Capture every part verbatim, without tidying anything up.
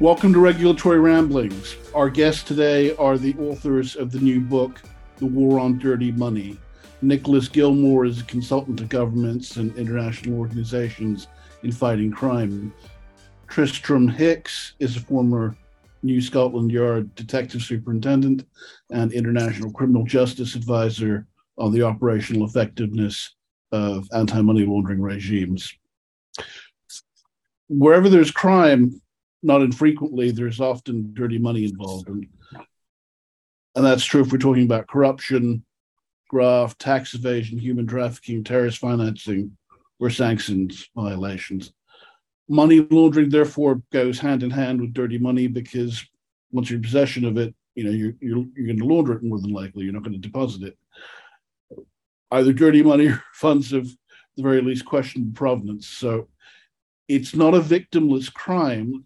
Welcome to Regulatory Ramblings. Our guests today are the authors of the new book, The War on Dirty Money. Nicholas Gilmore is a consultant to governments and international organizations in fighting crime. Tristram Hicks is a former New Scotland Yard detective superintendent and international criminal justice advisor on the operational effectiveness of anti-money laundering regimes. Wherever there's crime, not infrequently, there's often dirty money involved. And, and that's true if we're talking about corruption, graft, tax evasion, human trafficking, terrorist financing, or sanctions violations. Money laundering, therefore, goes hand in hand with dirty money because once you're in possession of it, you know, you're, you're, you're going to launder it more than likely. You're not going to deposit it. Either dirty money or funds of the very least questionable provenance. So it's not a victimless crime,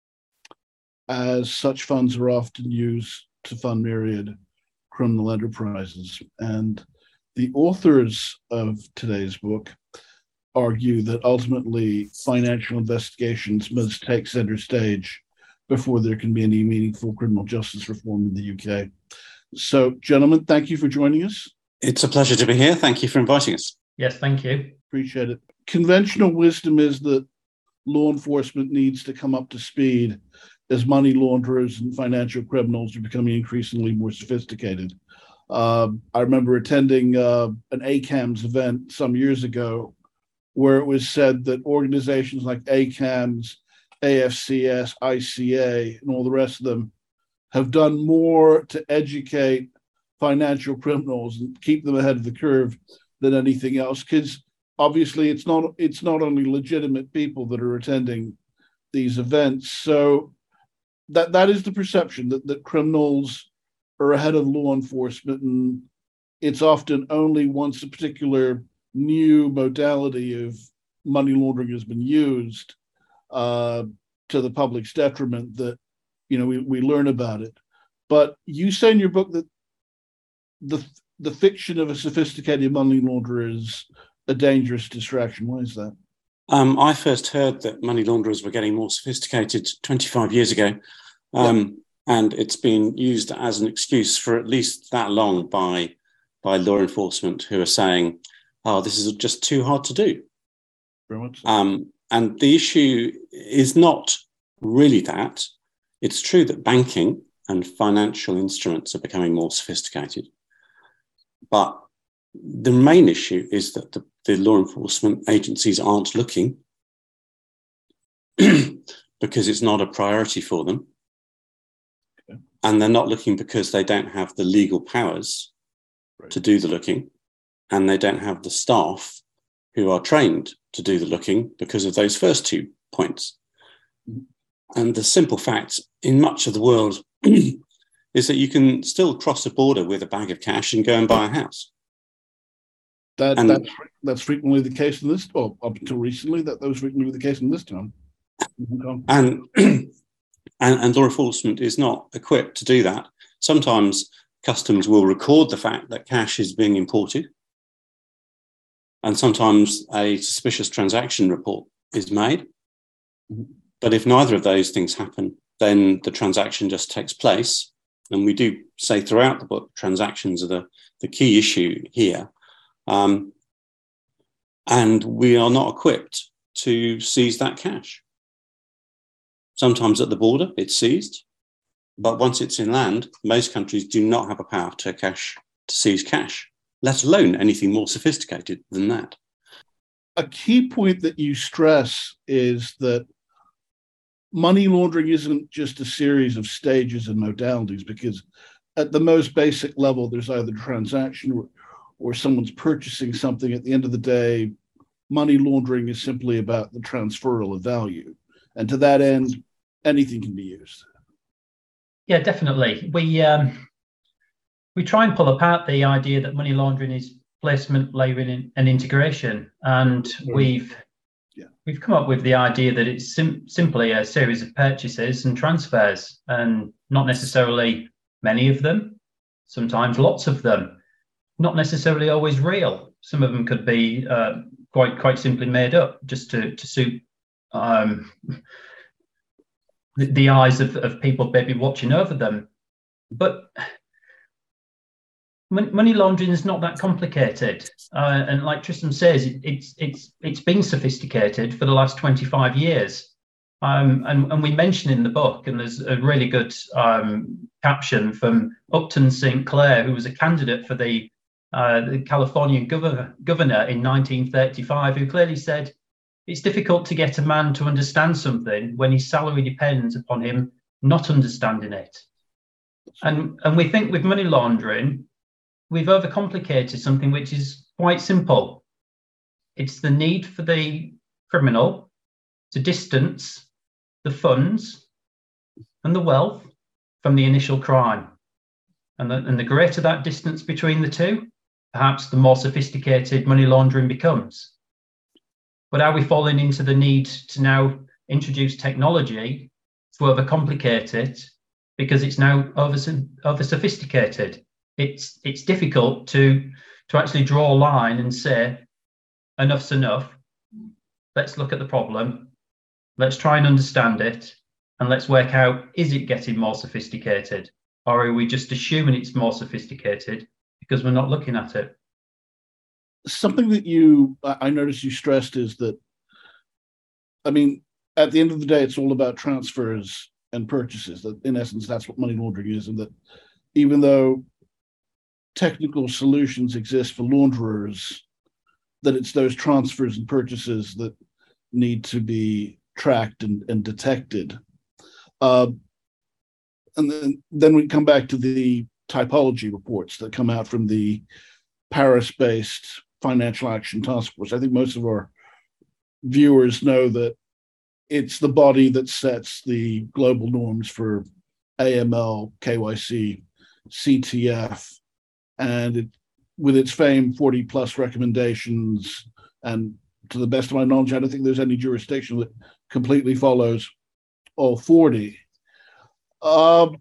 as such funds are often used to fund myriad criminal enterprises. And the authors of today's book argue that ultimately financial investigations must take center stage before there can be any meaningful criminal justice reform in the U K. So, gentlemen, thank you for joining us. It's a pleasure to be here. Thank you for inviting us. Yes, thank you. Appreciate it. Conventional wisdom is that law enforcement needs to come up to speed as money launderers and financial criminals are becoming increasingly more sophisticated. Uh, I remember attending uh, an A CAMS event some years ago where it was said that organizations like A CAMS, A F C S, I C A, and all the rest of them have done more to educate financial criminals and keep them ahead of the curve than anything else. Because obviously it's not it's not only legitimate people that are attending these events. So that that is the perception that, that criminals are ahead of law enforcement, and it's often only once a particular new modality of money laundering has been used uh, to the public's detriment that you know we, we learn about it. But you say in your book that the the fiction of a sophisticated money launderer is a dangerous distraction. Why is that? Um, I first heard that money launderers were getting more sophisticated twenty-five years ago, um, yeah. and it's been used as an excuse for at least that long by by law enforcement who are saying, "Oh, this is just too hard to do." Very much so. Um, and the issue is not really that. It's true that banking and financial instruments are becoming more sophisticated, but the main issue is that the, the law enforcement agencies aren't looking because it's not a priority for them. Okay. And they're not looking because they don't have the legal powers right. to do the looking, and they don't have the staff who are trained to do the looking because of those first two points. Mm-hmm. And the simple fact in much of the world is that you can still cross a border with a bag of cash and go and buy a house. That, and, that's, that's frequently the case in this, well, up until recently, that, that was frequently the case in this town. And, and, and law enforcement is not equipped to do that. Sometimes customs will record the fact that cash is being imported, and sometimes a suspicious transaction report is made. Mm-hmm. But if neither of those things happen, then the transaction just takes place. And we do say throughout the book, transactions are the, the key issue here. Um, and we are not equipped to seize that cash. Sometimes at the border, it's seized. But once it's inland, most countries do not have a power to cash to seize cash, let alone anything more sophisticated than that. A key point that you stress is that money laundering isn't just a series of stages and modalities, because at the most basic level, there's either transaction or, or someone's purchasing something. At the end of the day, money laundering is simply about the transferal of value. And to that end, anything can be used. Yeah, definitely. We um, we try and pull apart the idea that money laundering is placement, layering, and integration. And mm-hmm. we've yeah. we've come up with the idea that it's sim- simply a series of purchases and transfers, and not necessarily many of them, sometimes lots of them. Not necessarily always real. Some of them could be uh, quite quite simply made up just to to suit um, the, the eyes of, of people maybe watching over them. But money laundering is not that complicated, uh, and like Tristram says, it, it's it's it's been sophisticated for the last twenty-five years. Um, and, and we mention in the book, and there's a really good um, caption from Upton Saint Clair, who was a candidate for the, uh, the Californian governor, governor in nineteen thirty-five, who clearly said, it's difficult to get a man to understand something when his salary depends upon him not understanding it. And, and we think with money laundering, we've overcomplicated something which is quite simple. It's the need for the criminal to distance the funds and the wealth from the initial crime. And the, and the greater that distance between the two, perhaps the more sophisticated money laundering becomes. But are we falling into the need to now introduce technology to overcomplicate it because it's now over, over sophisticated? It's it's difficult to to actually draw a line and say enough's enough. Let's look at the problem. Let's try and understand it, and let's work out, is it getting more sophisticated, or are we just assuming it's more sophisticated because we're not looking at it? Something that you I noticed you stressed is that, I mean, at the end of the day, it's all about transfers and purchases. That in essence, that's what money laundering is, and that even though technical solutions exist for launderers, that it's those transfers and purchases that need to be tracked and, and detected. Uh, and then, then we come back to the typology reports that come out from the Paris-based Financial Action Task Force. I think most of our viewers know that it's the body that sets the global norms for A M L, K Y C, C T F, and it, with its famed forty plus recommendations, and to the best of my knowledge, I don't think there's any jurisdiction that completely follows all forty. Um,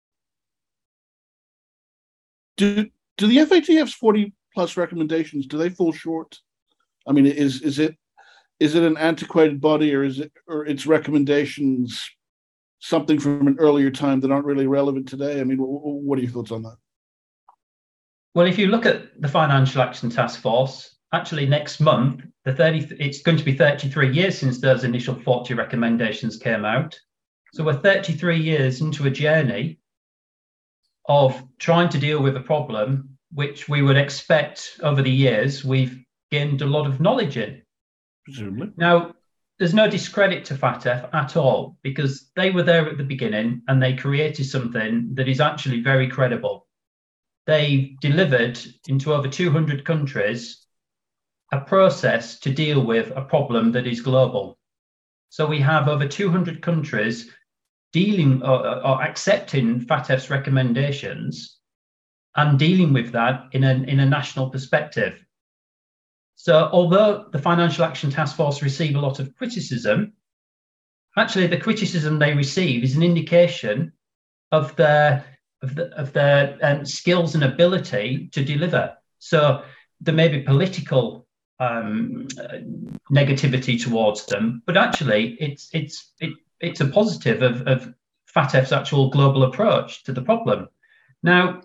do do the F A T F's forty plus recommendations, do they fall short? I mean, is is it is it an antiquated body, or is it or its recommendations something from an earlier time that aren't really relevant today? I mean, what, what are your thoughts on that? Well, if you look at the Financial Action Task Force, actually next month, the thirty, it's going to be thirty-three years since those initial forty recommendations came out. So we're thirty-three years into a journey of trying to deal with a problem which we would expect over the years we've gained a lot of knowledge in. Presumably. Now, there's no discredit to FATF at all, because they were there at the beginning and they created something that is actually very credible. They delivered into over two hundred countries a process to deal with a problem that is global. So we have over two hundred countries dealing or, or accepting FATF's recommendations and dealing with that in a, in a national perspective. So although the Financial Action Task Force receive a lot of criticism, actually the criticism they receive is an indication of their of, the, of their um, skills and ability to deliver. So there may be political um, negativity towards them, but actually it's it's it, it's a positive of, of FATF's actual global approach to the problem. Now,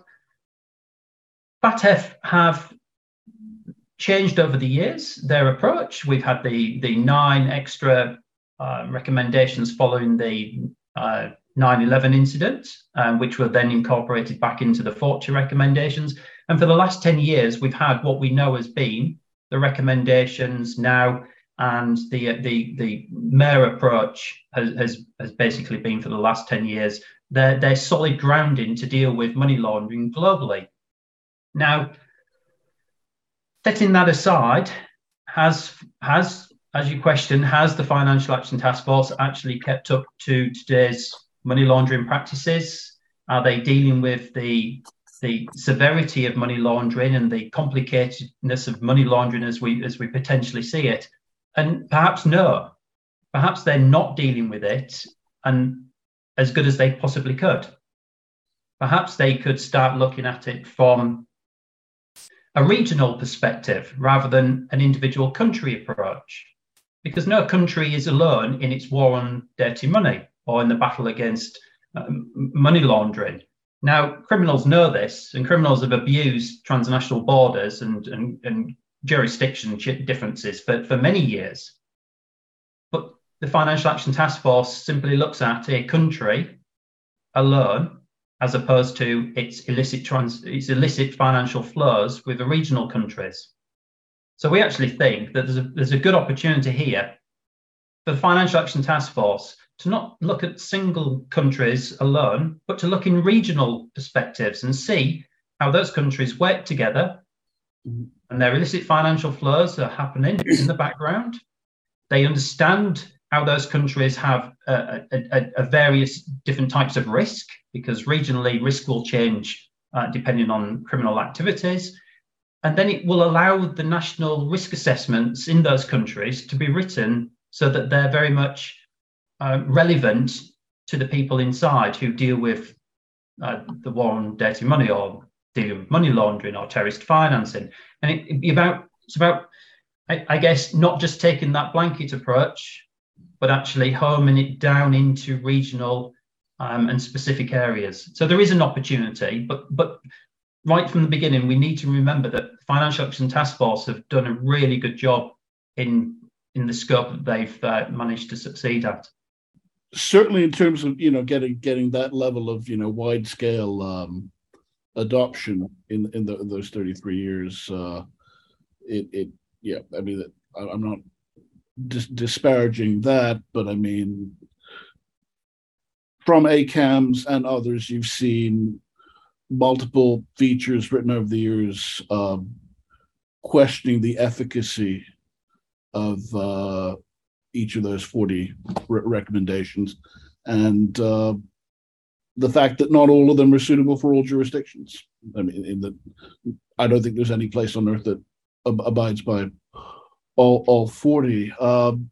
FATF have changed over the years their approach. We've had the the nine extra uh, recommendations following the uh, nine eleven incident, um, which were then incorporated back into the forty recommendations. And for the last ten years, we've had what we know has been the recommendations now, and the the the mayor approach has, has, has basically been for the last ten years, their, their solid grounding to deal with money laundering globally. Now, setting that aside, has, has, as you question, has the Financial Action Task Force actually kept up to today's money laundering practices? Are they dealing with the, the severity of money laundering and the complicatedness of money laundering as we, as we potentially see it? And perhaps no. Perhaps they're not dealing with it and as good as they possibly could. Perhaps they could start looking at it from a regional perspective rather than an individual country approach, because no country is alone in its war on dirty money. or in the battle against um, money laundering. Now, criminals know this, and criminals have abused transnational borders and, and, and jurisdiction differences for, for many years. But the Financial Action Task Force simply looks at a country alone, as opposed to its illicit trans, its illicit financial flows with the regional countries. So we actually think that there's a, there's a good opportunity here for the Financial Action Task Force to not look at single countries alone, but to look in regional perspectives and see how those countries work together and their illicit financial flows are happening in the background. They understand how those countries have a, a, a various different types of risk, because regionally risk will change uh, depending on criminal activities. And then it will allow the national risk assessments in those countries to be written so that they're very much uh, relevant to the people inside who deal with uh, the war on dirty money, or dealing with money laundering or terrorist financing. And it, it be about, it's about, I, I guess, not just taking that blanket approach, but actually homing it down into regional um, and specific areas. So there is an opportunity, but but right from the beginning, we need to remember that the Financial Action Task Force have done a really good job in in the scope that they've uh, managed to succeed at. Certainly, in terms of you know getting getting that level of you know wide scale um, adoption in in, the, in those thirty-three years, uh, it it yeah, I mean, I'm not dis- disparaging that, but I mean, from A CAMS and others, you've seen multiple features written over the years um, questioning the efficacy of uh, each of those forty re- recommendations, and uh, the fact that not all of them are suitable for all jurisdictions. I mean, in the, I don't think there's any place on earth that ab- abides by all all forty. Um,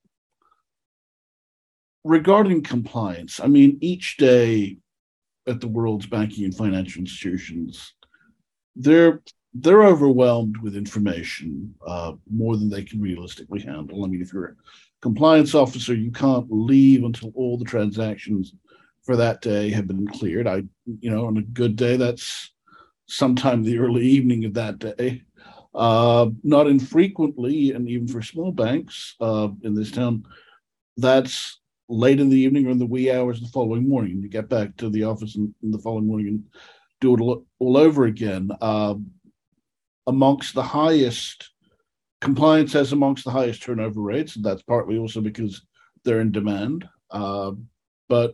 regarding compliance, I mean, each day at the world's banking and financial institutions, they're they're overwhelmed with information, uh, more than they can realistically handle. I mean, if you're a compliance officer, you can't leave until all the transactions for that day have been cleared. I, you know, on a good day, that's sometime the early evening of that day. Uh, not infrequently, and even for small banks uh, in this town, that's late in the evening or in the wee hours the following morning. You get back to the office in, in the following morning and do it all, all over again. Uh, amongst the highest, compliance has amongst the highest turnover rates, and that's partly also because they're in demand. Uh, but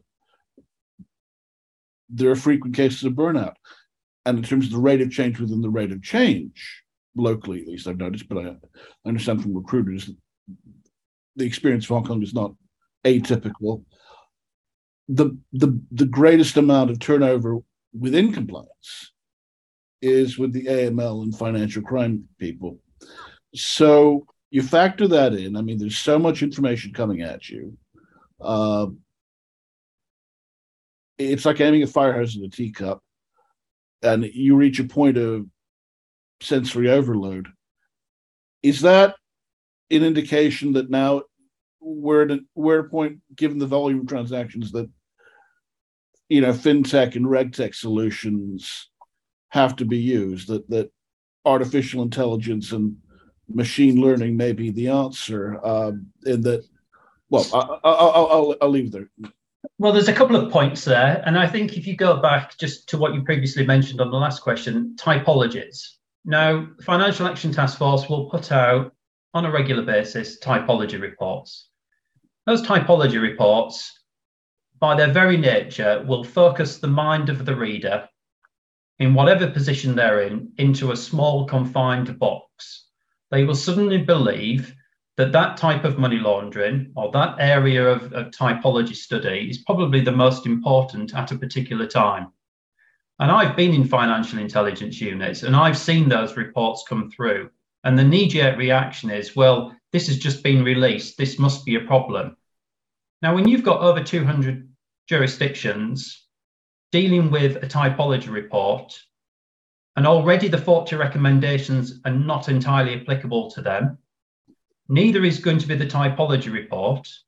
there are frequent cases of burnout. And in terms of the rate of change within the rate of change, locally at least I've noticed, but I, I understand from recruiters that the experience of Hong Kong is not atypical. The, the, the greatest amount of turnover within compliance is with the A M L and financial crime people. So you factor that in. I mean, there's so much information coming at you. Uh, it's like aiming a fire hose in a teacup, and you reach a point of sensory overload. Is that an indication that now we're at a, we're at a point, given the volume of transactions, that you know fintech and regtech solutions have to be used, that that artificial intelligence and machine learning may be the answer, um, and that, well, I, I, I'll, I'll, I'll leave there. Well, there's a couple of points there. And I think if you go back just to what you previously mentioned on the last question, typologies. Now, the Financial Action Task Force will put out on a regular basis typology reports. Those typology reports, by their very nature, will focus the mind of the reader in whatever position they're in into a small confined box. They will suddenly believe that that type of money laundering or that area of, of typology study is probably the most important at a particular time. And I've been in financial intelligence units and I've seen those reports come through. And the knee-jerk reaction is, well, this has just been released. This must be a problem. Now, when you've got over two hundred jurisdictions dealing with a typology report, and already the forty recommendations are not entirely applicable to them, neither is going to be the typology report.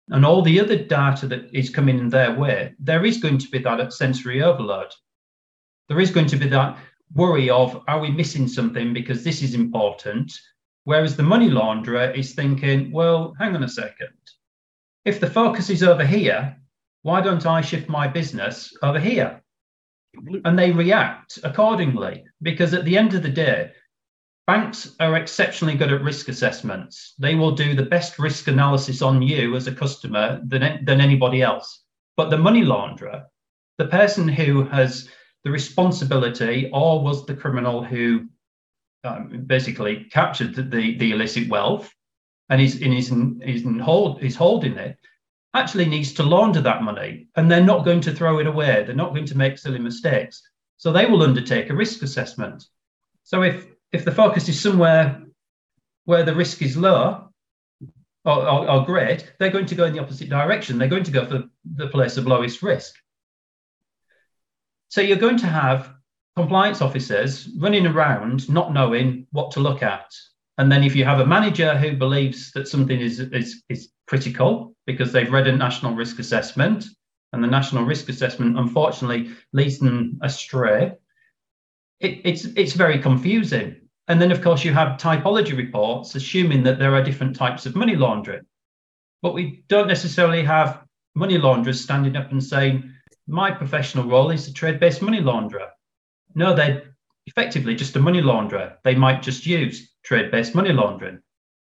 and all the other data that is coming in their way, there is going to be that sensory overload. There is going to be that worry of, are we missing something because this is important? Whereas the money launderer is thinking, well, hang on a second. If the focus is over here, why don't I shift my business over here? And they react accordingly, because at the end of the day, banks are exceptionally good at risk assessments. They will do the best risk analysis on you as a customer than, than anybody else. But the money launderer, the person who has the responsibility or was the criminal who um, basically captured the, the, the illicit wealth and is, in, is, in, is, in hold, is holding it, actually needs to launder that money, and they're not going to throw it away. They're not going to make silly mistakes. So they will undertake a risk assessment. So if if the focus is somewhere where the risk is low or, or, or great, they're going to go in the opposite direction. They're going to go for the place of lowest risk. So you're going to have compliance officers running around not knowing what to look at. And then if you have a manager who believes that something is, is, is critical because they've read a national risk assessment, and the national risk assessment, unfortunately, leads them astray, it, it's, it's very confusing. And then, of course, you have typology reports assuming that there are different types of money laundering. But we don't necessarily have money launderers standing up and saying, my professional role is a trade-based money launderer. No, they're effectively just a money launderer. They might just use trade-based money laundering.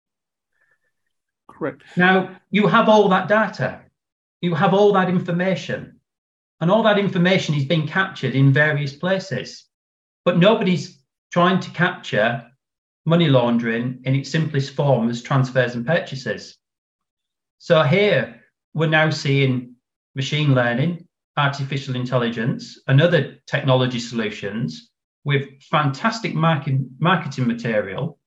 Correct. Now, you have all that data. You have all that information. And all that information is being captured in various places. But nobody's trying to capture money laundering in its simplest form as transfers and purchases. So here, we're now seeing machine learning, artificial intelligence, and other technology solutions with fantastic market, marketing material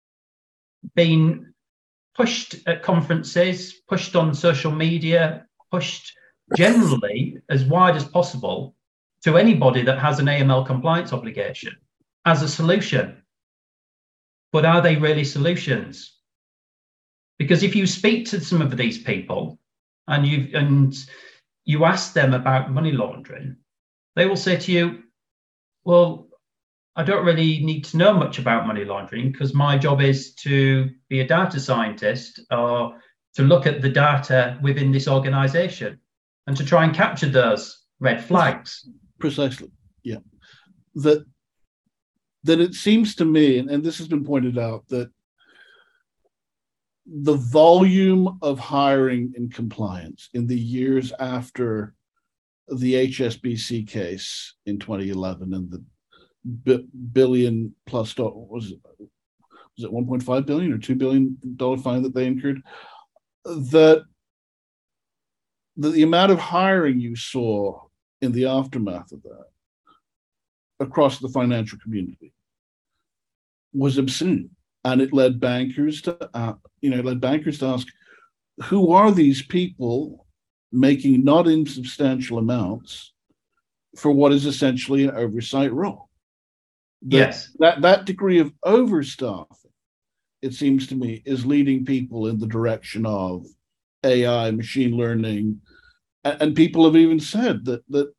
being pushed at conferences, pushed on social media, pushed generally as wide as possible to anybody that has an A M L compliance obligation as a solution. But are they really solutions? Because if you speak to some of these people and you and you ask them about money laundering, they will say to you, well, I don't really need to know much about money laundering because my job is to be a data scientist or to look at the data within this organization and to try and capture those red flags. Precisely, yeah. That, that it seems to me, and, and this has been pointed out, that the volume of hiring in compliance in the years after the H S B C case in twenty eleven and the b- billion plus, was it, was it one point five billion or two billion dollars fine that they incurred, that the, the amount of hiring you saw in the aftermath of that across the financial community was obscene. And it led bankers to, uh, you know, it led bankers to ask, who are these people making not insubstantial amounts for what is essentially an oversight role? That, yes. That, that degree of overstaffing, it seems to me, is leading people in the direction of A I, machine learning, and, and people have even said that that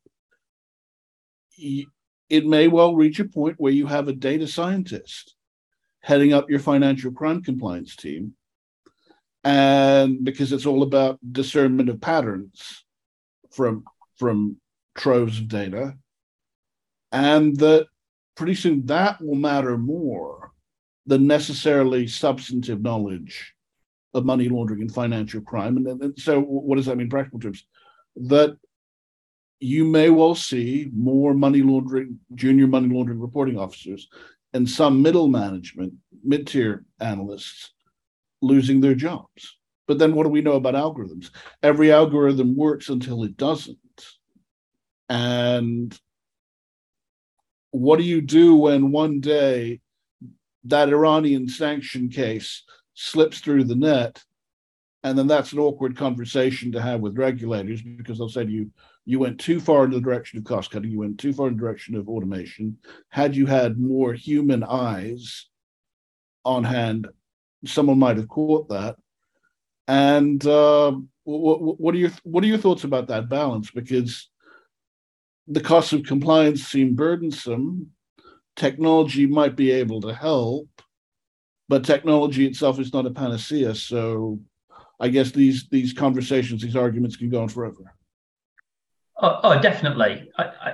it may well reach a point where you have a data scientist heading up your financial crime compliance team, and because it's all about discernment of patterns from from troves of data, and that pretty soon that will matter more than necessarily substantive knowledge of money laundering and financial crime. And, and so what does that mean in practical terms? That you may well see more money laundering, junior money laundering reporting officers and some middle management, mid-tier analysts losing their jobs. But then what do we know about algorithms? Every algorithm works until it doesn't. And what do you do when one day that Iranian sanction case slips through the net, and then that's an awkward conversation to have with regulators, because they'll say to you, you went too far in the direction of cost cutting, you went too far in the direction of automation. Had you had more human eyes on hand, someone might have caught that. And uh, what, what are your what are your thoughts about that balance? Because the costs of compliance seem burdensome. Technology might be able to help, but technology itself is not a panacea. So I guess these these conversations, these arguments can go on forever. Oh, oh definitely. I, I,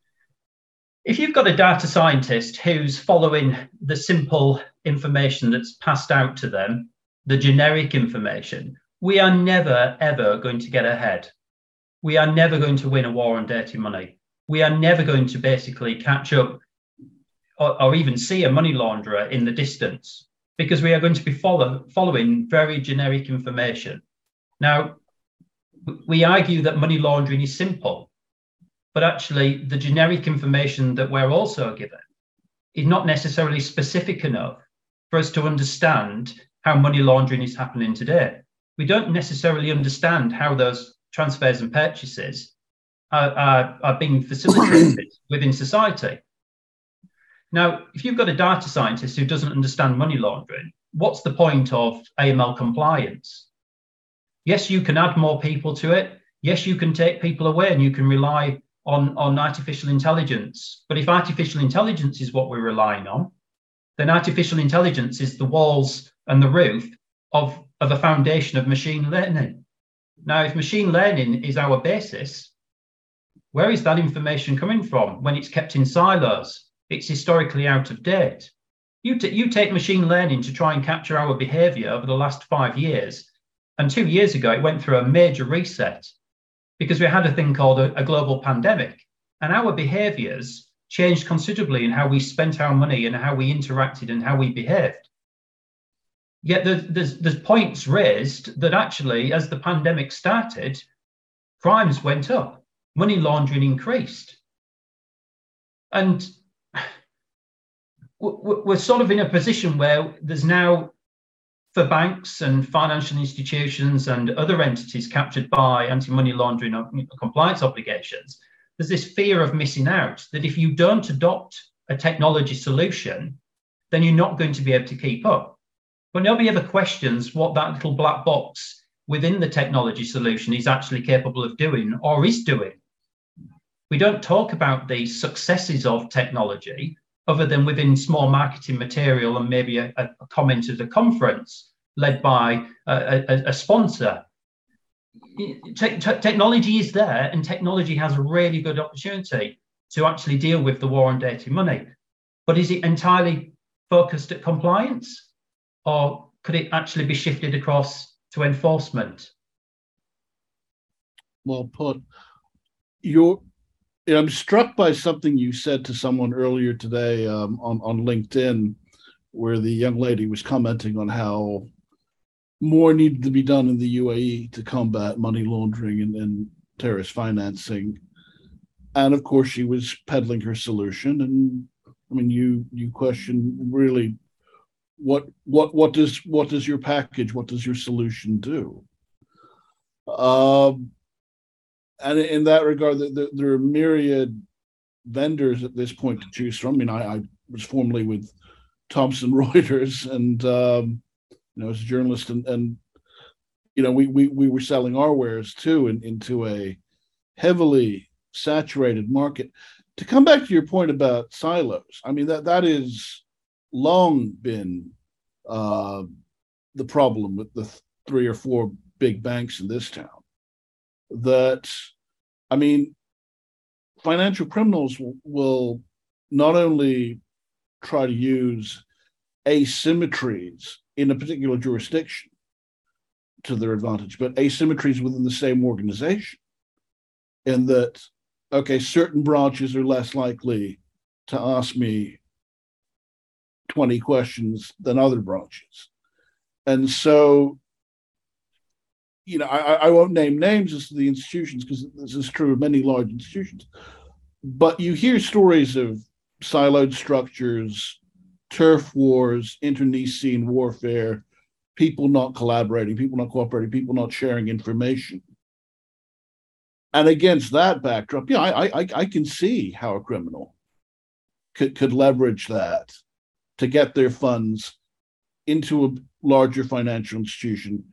if you've got a data scientist who's following the simple information that's passed out to them, the generic information, we are never, ever going to get ahead. We are never going to win a war on dirty money. We are never going to basically catch up or, or even see a money launderer in the distance, because we are going to be follow, following very generic information. Now, we argue that money laundering is simple, but actually the generic information that we're also given is not necessarily specific enough for us to understand how money laundering is happening today. We don't necessarily understand how those transfers and purchases are, are, are being facilitated within society. Now, if you've got a data scientist who doesn't understand money laundering, what's the point of A M L compliance? Yes, you can add more people to it. Yes, you can take people away and you can rely on, on artificial intelligence. But if artificial intelligence is what we're relying on, then artificial intelligence is the walls and the roof of, of a foundation of machine learning. Now, if machine learning is our basis, where is that information coming from when it's kept in silos? It's historically out of date. You, t- you take machine learning to try and capture our behavior over the last five years. And two years ago, it went through a major reset because we had a thing called a, a global pandemic. And our behaviors changed considerably in how we spent our money and how we interacted and how we behaved. Yet there's, there's, there's points raised that actually, as the pandemic started, crimes went up, money laundering increased. And we're sort of in a position where there's now, for banks and financial institutions and other entities captured by anti-money laundering or compliance obligations, there's this fear of missing out, that if you don't adopt a technology solution, then you're not going to be able to keep up. But nobody ever questions what that little black box within the technology solution is actually capable of doing or is doing. We don't talk about the successes of technology other than within small marketing material and maybe a, a comment at a conference led by a, a, a sponsor. Te- te- technology is there, and technology has a really good opportunity to actually deal with the war on dirty money. But is it entirely focused at compliance, or could it actually be shifted across to enforcement? Well put. You're I'm struck by something you said to someone earlier today um, on, on LinkedIn, where the young lady was commenting on how more needed to be done in the U A E to combat money laundering and, and terrorist financing. And of course, she was peddling her solution. And I mean, you you question really what what what does what does your package, what does your solution do? Um, And in that regard, there, there are myriad vendors at this point to choose from. I mean, I, I was formerly with Thomson Reuters, and um, you know, as a journalist, and, and you know, we we we were selling our wares too, in, into a heavily saturated market. To come back to your point about silos, I mean that that is long been uh, the problem with the th- three or four big banks in this town. That, I mean, financial criminals will, will not only try to use asymmetries in a particular jurisdiction to their advantage, but asymmetries within the same organization. In that, okay, certain branches are less likely to ask me twenty questions than other branches. And so, you know, I, I won't name names as to the institutions because this is true of many large institutions, but you hear stories of siloed structures, turf wars, internecine warfare, people not collaborating, people not cooperating, people not sharing information. And against that backdrop, yeah, I, I, I can see how a criminal could, could leverage that to get their funds into a larger financial institution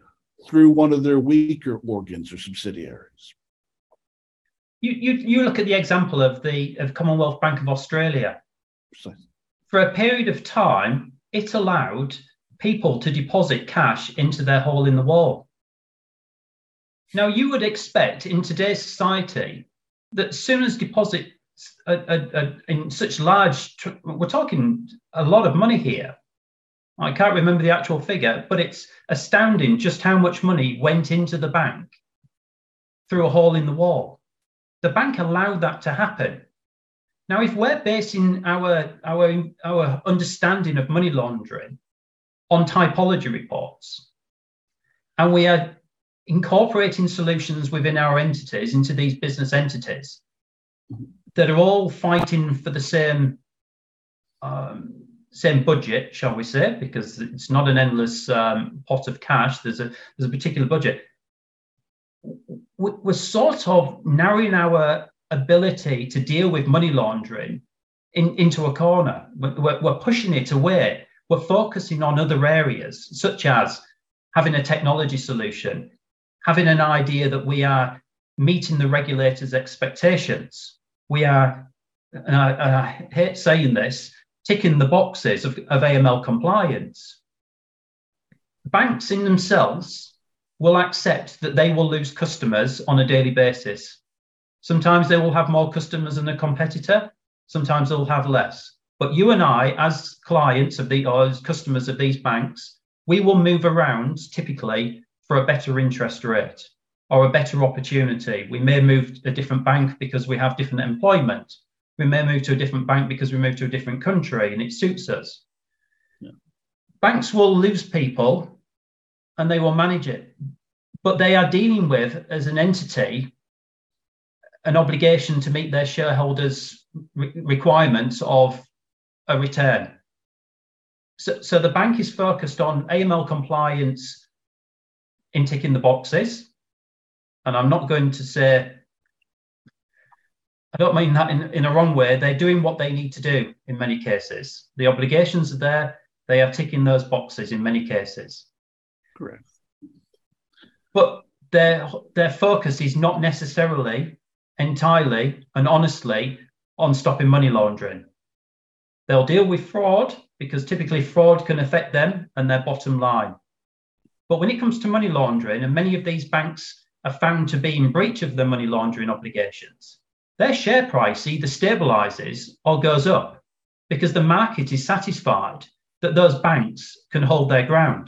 through one of their weaker organs or subsidiaries. You, you, you look at the example of the of Commonwealth Bank of Australia. Precisely. For a period of time, it allowed people to deposit cash into their hole in the wall. Now, you would expect in today's society that as soon as deposits are, are, are in such large, we're talking a lot of money here. I can't remember the actual figure, but it's astounding just how much money went into the bank through a hole in the wall. The bank allowed that to happen. Now, if we're basing our, our, our understanding of money laundering on typology reports, and we are incorporating solutions within our entities into these business entities that are all fighting for the same um, same budget, shall we say, because it's not an endless um, pot of cash. There's a there's a particular budget. We're sort of narrowing our ability to deal with money laundering in, into a corner. We're, we're pushing it away. We're focusing on other areas, such as having a technology solution, having an idea that we are meeting the regulator's expectations. We are, and I, and I hate saying this, ticking the boxes of, of A M L compliance. Banks in themselves will accept that they will lose customers on a daily basis. Sometimes they will have more customers than a competitor. Sometimes they'll have less. But you and I, as clients of the, or as customers of these banks, we will move around typically for a better interest rate or a better opportunity. We may move to a different bank because we have different employment. We may move to a different bank because we move to a different country and it suits us. Yeah. Banks will lose people and they will manage it. But they are dealing with, as an entity, an obligation to meet their shareholders' re- requirements of a return. So, so the bank is focused on A M L compliance in ticking the boxes. And I'm not going to say, I don't mean that in, in a wrong way. They're doing what they need to do in many cases. The obligations are there. They are ticking those boxes in many cases. Correct. But their, their focus is not necessarily entirely and honestly on stopping money laundering. They'll deal with fraud because typically fraud can affect them and their bottom line. But when it comes to money laundering, and many of these banks are found to be in breach of their money laundering obligations, their share price either stabilizes or goes up because the market is satisfied that those banks can hold their ground.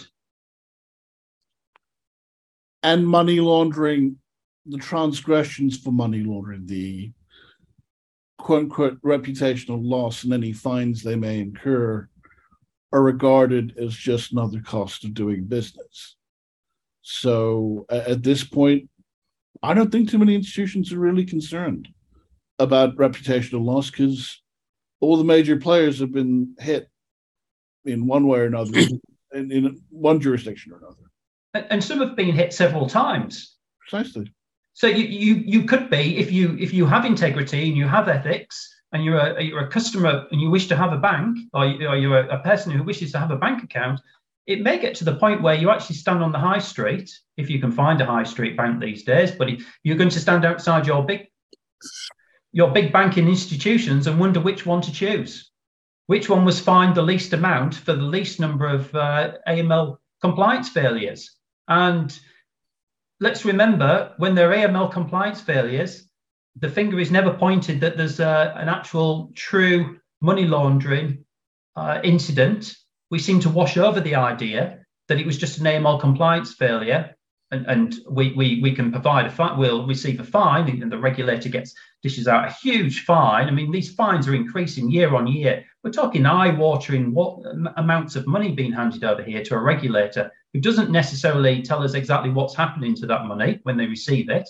And money laundering, the transgressions for money laundering, the quote unquote reputational loss and any fines they may incur are regarded as just another cost of doing business. So at this point, I don't think too many institutions are really concerned about reputational loss because all the major players have been hit in one way or another, in, in one jurisdiction or another. And some have been hit several times. Precisely. So you you you could be, if you if you have integrity and you have ethics and you're a you're a customer and you wish to have a bank, or, you, or you're a, a person who wishes to have a bank account, it may get to the point where you actually stand on the high street, if you can find a high street bank these days, but you're going to stand outside your big your big banking institutions and wonder which one to choose. Which one was fined the least amount for the least number of uh, A M L compliance failures? And let's remember, when there are A M L compliance failures, the finger is never pointed that there's uh, an actual true money laundering uh, incident. We seem to wash over the idea that it was just an A M L compliance failure, and, and we, we, we can provide a fine, we'll receive a fine, and the regulator gets dishes out a huge fine. I mean, these fines are increasing year on year. We're talking eye-watering what amounts of money being handed over here to a regulator who doesn't necessarily tell us exactly what's happening to that money when they receive it.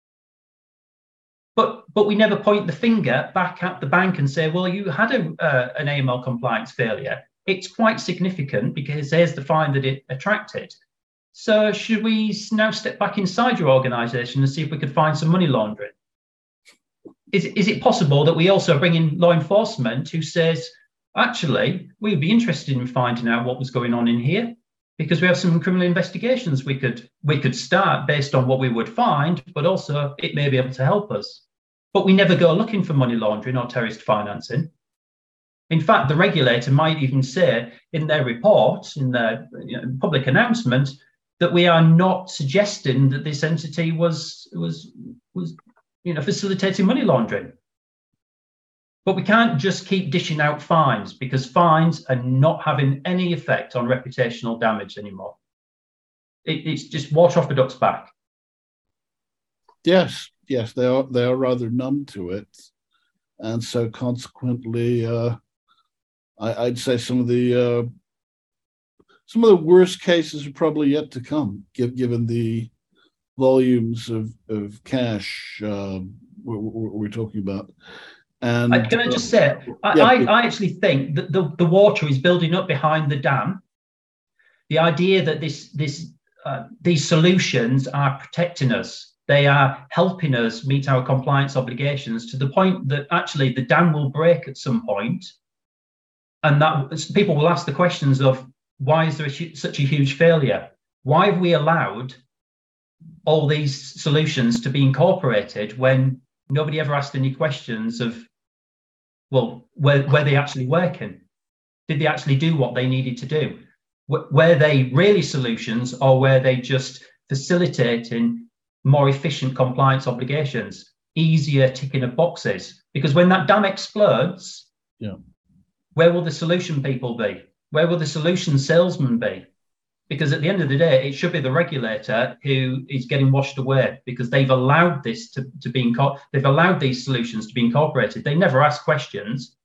But but we never point the finger back at the bank and say, well, you had a, uh, an A M L compliance failure. It's quite significant because there's the fine that it attracted. So should we now step back inside your organisation and see if we could find some money laundering? Is, is it possible that we also bring in law enforcement who says, actually, we'd be interested in finding out what was going on in here? because we have some criminal investigations we could we could start based on what we would find, but also it may be able to help us. But we never go looking for money laundering or terrorist financing. In fact, the regulator might even say in their report, in their you know, public announcement, that we are not suggesting that this entity was was was you know facilitating money laundering. But we can't just keep dishing out fines, because fines are not having any effect on reputational damage anymore. It, it's just water off a duck's back. Yes, yes, they are they are rather numb to it, and so consequently, uh, I, I'd say some of the uh, some of the worst cases are probably yet to come, give, given the volumes of of cash uh, we're, we're talking about. And I, can I just say, I, yeah, I, I actually think that the, the water is building up behind the dam. The idea that this this uh, these solutions are protecting us, they are helping us meet our compliance obligations, to the point that actually the dam will break at some point, and that people will ask the questions of, why is there a, such a huge failure? Why have we allowed all these solutions to be incorporated when nobody ever asked any questions of, well, were, were they actually working? Did they actually do what they needed to do? W- were they really solutions, or were they just facilitating more efficient compliance obligations, easier ticking of boxes? Because when that dam explodes, yeah, where will the solution people be? Where will the solution salesmen be? Because at the end of the day, it should be the regulator who is getting washed away, because they've allowed this to, to be, inco- they've allowed these solutions to be incorporated. They never ask questions.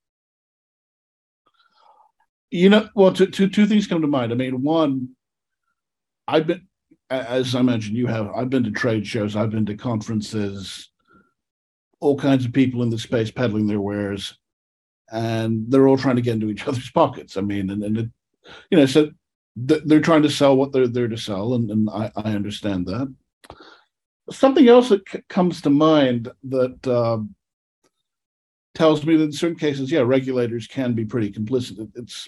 You know, well, two, two, two things come to mind. I mean, one, I've been, as I mentioned, you have, I've been to trade shows, I've been to conferences, all kinds of people in the space peddling their wares, and they're all trying to get into each other's pockets. I mean, and, and it, you know, so they're trying to sell what they're there to sell, and, and I, I understand that. Something else that c- comes to mind that uh, tells me that in certain cases, yeah, regulators can be pretty complicit. It's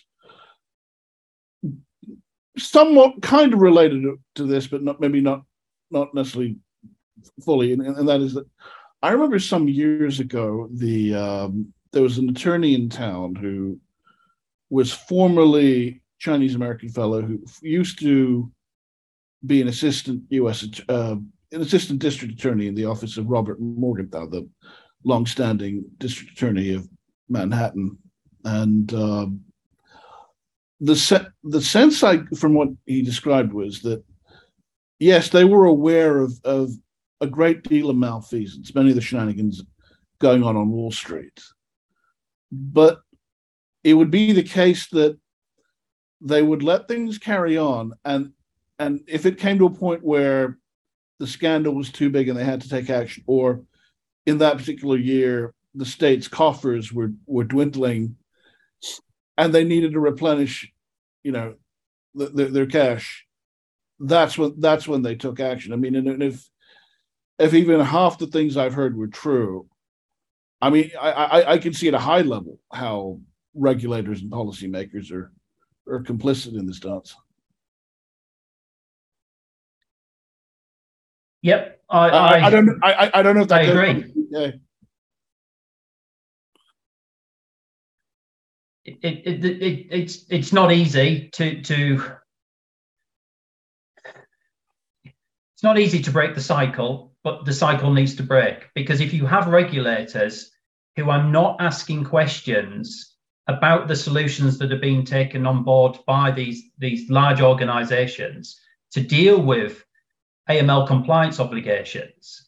somewhat kind of related to, to this, but not maybe not not necessarily fully, and, and that is that I remember some years ago, the um, there was an attorney in town who was formerly Chinese American fellow who used to be an assistant U S uh, an assistant district attorney in the office of Robert Morgenthau, the longstanding district attorney of Manhattan. And uh, the se- the sense I from what he described was that yes, they were aware of of a great deal of malfeasance, many of the shenanigans going on on Wall Street, but it would be the case that they would let things carry on, and and if it came to a point where the scandal was too big and they had to take action, or in that particular year the state's coffers were were dwindling and they needed to replenish, you know, the, the, their cash, that's when that's when they took action. I mean, and if if even half the things I've heard were true, I mean, I I, I can see at a high level how regulators and policymakers are are complicit in this dance. Yep, I, I, I, I don't. I, I don't know if that I agree. Yeah. It, it, it, it, it's it's not easy to to. It's not easy to break the cycle, but the cycle needs to break, because if you have regulators who are not asking questions about the solutions that are being taken on board by these, these large organizations to deal with A M L compliance obligations.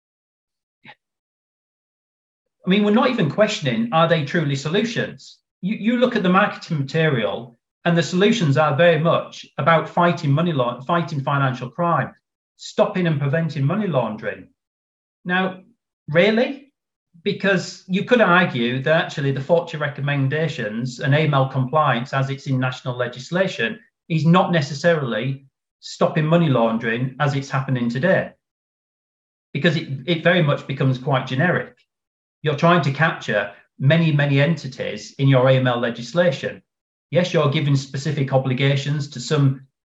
I mean, we're not even questioning, are they truly solutions? You, you look at the marketing material, and the solutions are very much about fighting money law, fighting financial crime, stopping and preventing money laundering. Now, really? Because you could argue that actually the Fortune recommendations and A M L compliance, as it's in national legislation, is not necessarily stopping money laundering as it's happening today, because it, it very much becomes quite generic. You're trying to capture many, many entities in your A M L legislation. Yes, you're giving specific obligations to some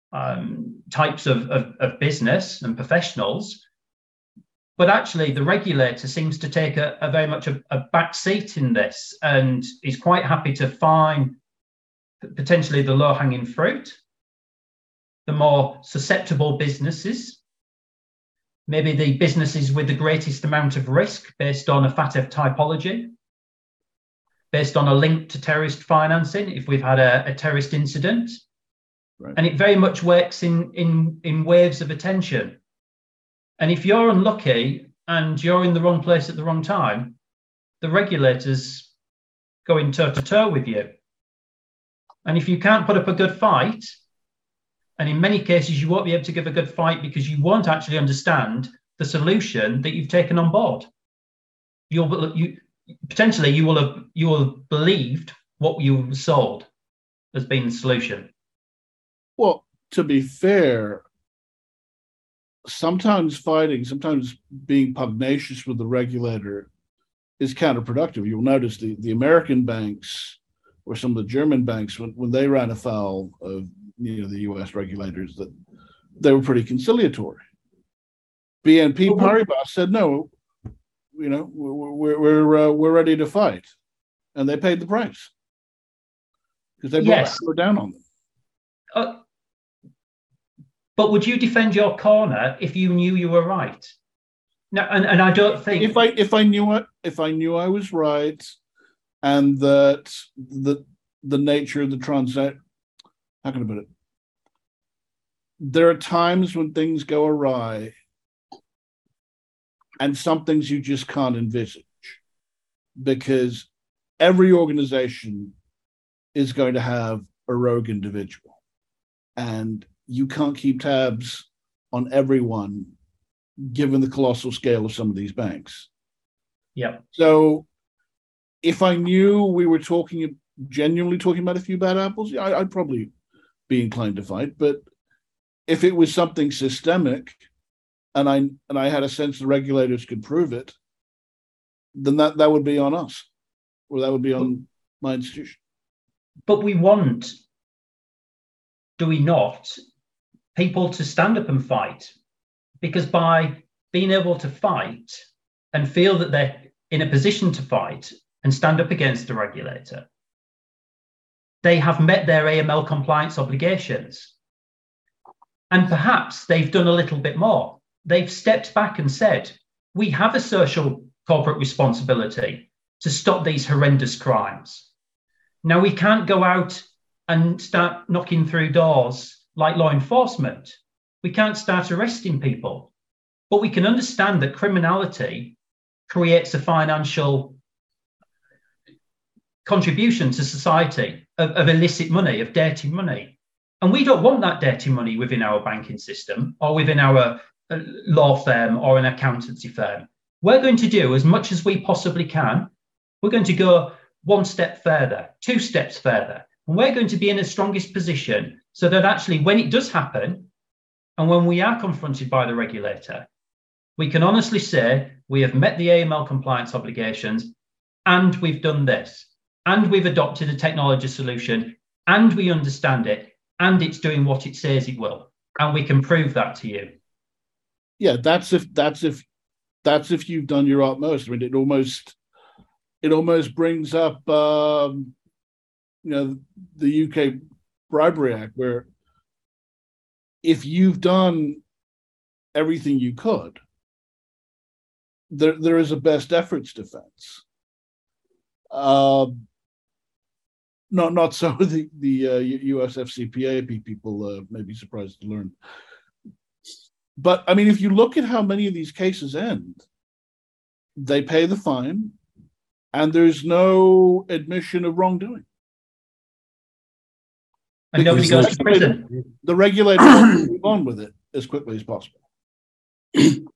um, types of, of, of business and professionals. But actually, the regulator seems to take a, a very much a, a back seat in this, and is quite happy to fine potentially the low-hanging fruit, the more susceptible businesses, maybe the businesses with the greatest amount of risk based on a FATF typology, based on a link to terrorist financing if we've had a, a terrorist incident. Right. And it very much works in, in, in waves of attention. And if you're unlucky and you're in the wrong place at the wrong time, the regulators go in toe-to-toe with you. And if you can't put up a good fight, and in many cases you won't be able to give a good fight because you won't actually understand the solution that you've taken on board. You'll you potentially you will have you will have believed what you were sold as being the solution. Well, to be fair, sometimes fighting, sometimes being pugnacious with the regulator is counterproductive. You'll notice the, the American banks or some of the German banks, when, when they ran afoul of you know the U S regulators, that they were pretty conciliatory. B N P Paribas said, no, you know, we're we're uh, we're ready to fight, and they paid the price because they brought yes. down on them. Uh, but would you defend your corner if you knew you were right? No, and, and I don't think if I if I knew it, if I knew I was right, and that the the nature of the transaction. How can I put it? There are times when things go awry, and some things you just can't envisage, because every organization is going to have a rogue individual, and you can't keep tabs on everyone, given the colossal scale of some of these banks. Yeah. So, if I knew we were talking genuinely talking about a few bad apples, yeah, I'd probably be inclined to fight. But if it was something systemic, and I and I had a sense the regulators could prove it, then that, that would be on us, or that would be on my institution. But we want, do we not, people to stand up and fight? Because by being able to fight and feel that they're in a position to fight and stand up against a regulator, they have met their A M L compliance obligations. And perhaps they've done a little bit more. They've stepped back and said, we have a social corporate responsibility to stop these horrendous crimes. Now, we can't go out and start knocking through doors like law enforcement. We can't start arresting people. But we can understand that criminality creates a financial contribution to society of, of illicit money, of dirty money. And we don't want that dirty money within our banking system or within our uh, law firm or an accountancy firm. We're going to do as much as we possibly can. We're going to go one step further, two steps further. And we're going to be in the strongest position so that actually when it does happen, and when we are confronted by the regulator, we can honestly say we have met the A M L compliance obligations, and we've done this, and we've adopted a technology solution, and we understand it, and it's doing what it says it will, and we can prove that to you. Yeah, that's if that's if that's if you've done your utmost. I mean, it almost it almost brings up um, you know the U K Bribery Act, where if you've done everything you could, there there is a best efforts defense. Uh, not not so the the uh, U S F C P A people uh, may be surprised to learn. But I mean, if you look at how many of these cases end, they pay the fine, and there's no admission of wrongdoing. And nobody goes to prison. The regulator wants to move on with it as quickly as possible. and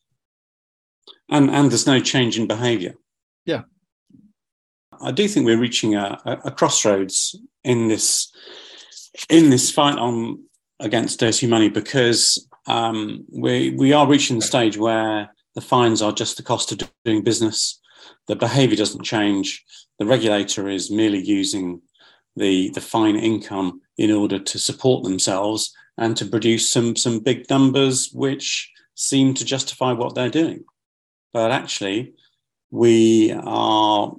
and there's no change in behaviour. Yeah. I do think we're reaching a, a crossroads in this in this fight on against dirty money, because um, we we are reaching the stage where the fines are just the cost of doing business. The behaviour doesn't change. The regulator is merely using the the fine income in order to support themselves and to produce some, some big numbers which seem to justify what they're doing. But actually, we are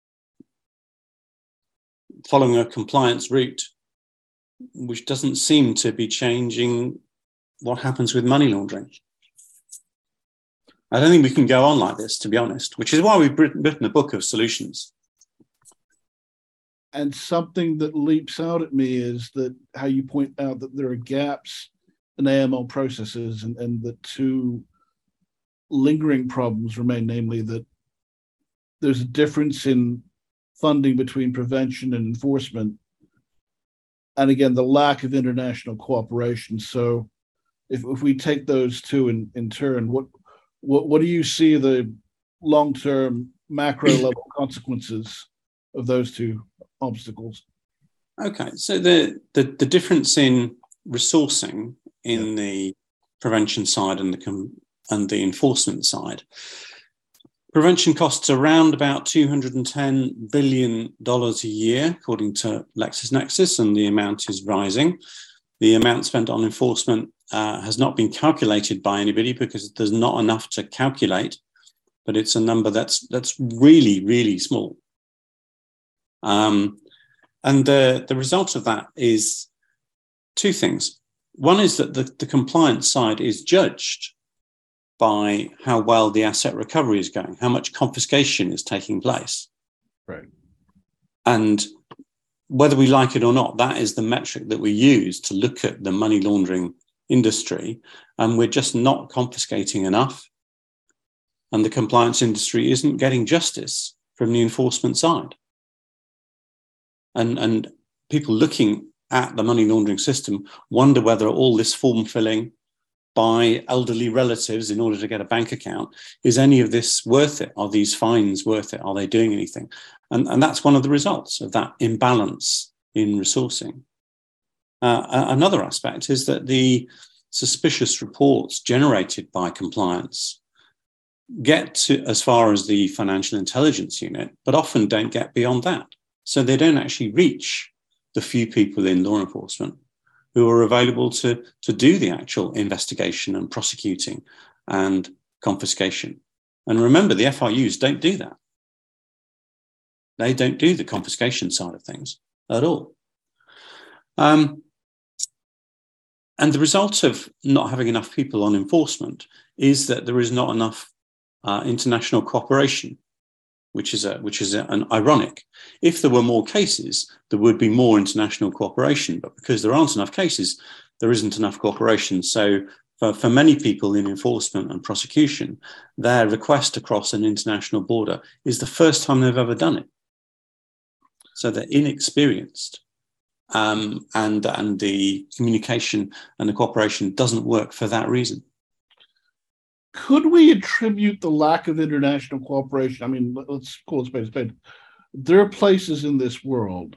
following a compliance route which doesn't seem to be changing what happens with money laundering. I don't think we can go on like this, to be honest, which is why we've written a book of solutions. And something that leaps out at me is that how you point out that there are gaps in A M L processes, and, and the two lingering problems remain, namely that there's a difference in funding between prevention and enforcement. And again, the lack of international cooperation. So if, if we take those two in, in turn, what, what, what do you see the long-term macro level consequences of those two obstacles? Okay, so the, the, the difference in resourcing in yeah. the prevention side and the, and the enforcement side. Prevention costs around about two hundred ten billion dollars a year, according to LexisNexis, and the amount is rising. The amount spent on enforcement uh, has not been calculated by anybody because there's not enough to calculate, but it's a number that's that's really, really small. Um, and the, the result of that is two things. One is that the, the compliance side is judged by how well the asset recovery is going, how much confiscation is taking place. Right. And whether we like it or not, that is the metric that we use to look at the money laundering industry. And we're just not confiscating enough. And the compliance industry isn't getting justice from the enforcement side. And, and people looking at the money laundering system wonder whether all this form filling by elderly relatives in order to get a bank account, is any of this worth it? Are these fines worth it? Are they doing anything? And, and that's one of the results of that imbalance in resourcing. Uh, another aspect is that the suspicious reports generated by compliance get to as far as the financial intelligence unit, but often don't get beyond that. So they don't actually reach the few people in law enforcement who are available to, to do the actual investigation and prosecuting and confiscation. And remember, the F I Us don't do that. They don't do the confiscation side of things at all. Um, and the result of not having enough people on enforcement is that there is not enough uh, international cooperation, which is a, which is a, an ironic. If there were more cases, there would be more international cooperation, but because there aren't enough cases, there isn't enough cooperation. So for, for many people in enforcement and prosecution, their request to cross an international border is the first time they've ever done it. So they're inexperienced, um, and, and the communication and the cooperation doesn't work for that reason. Could we attribute the lack of international cooperation? I mean, let's call it spade a spade. There are places in this world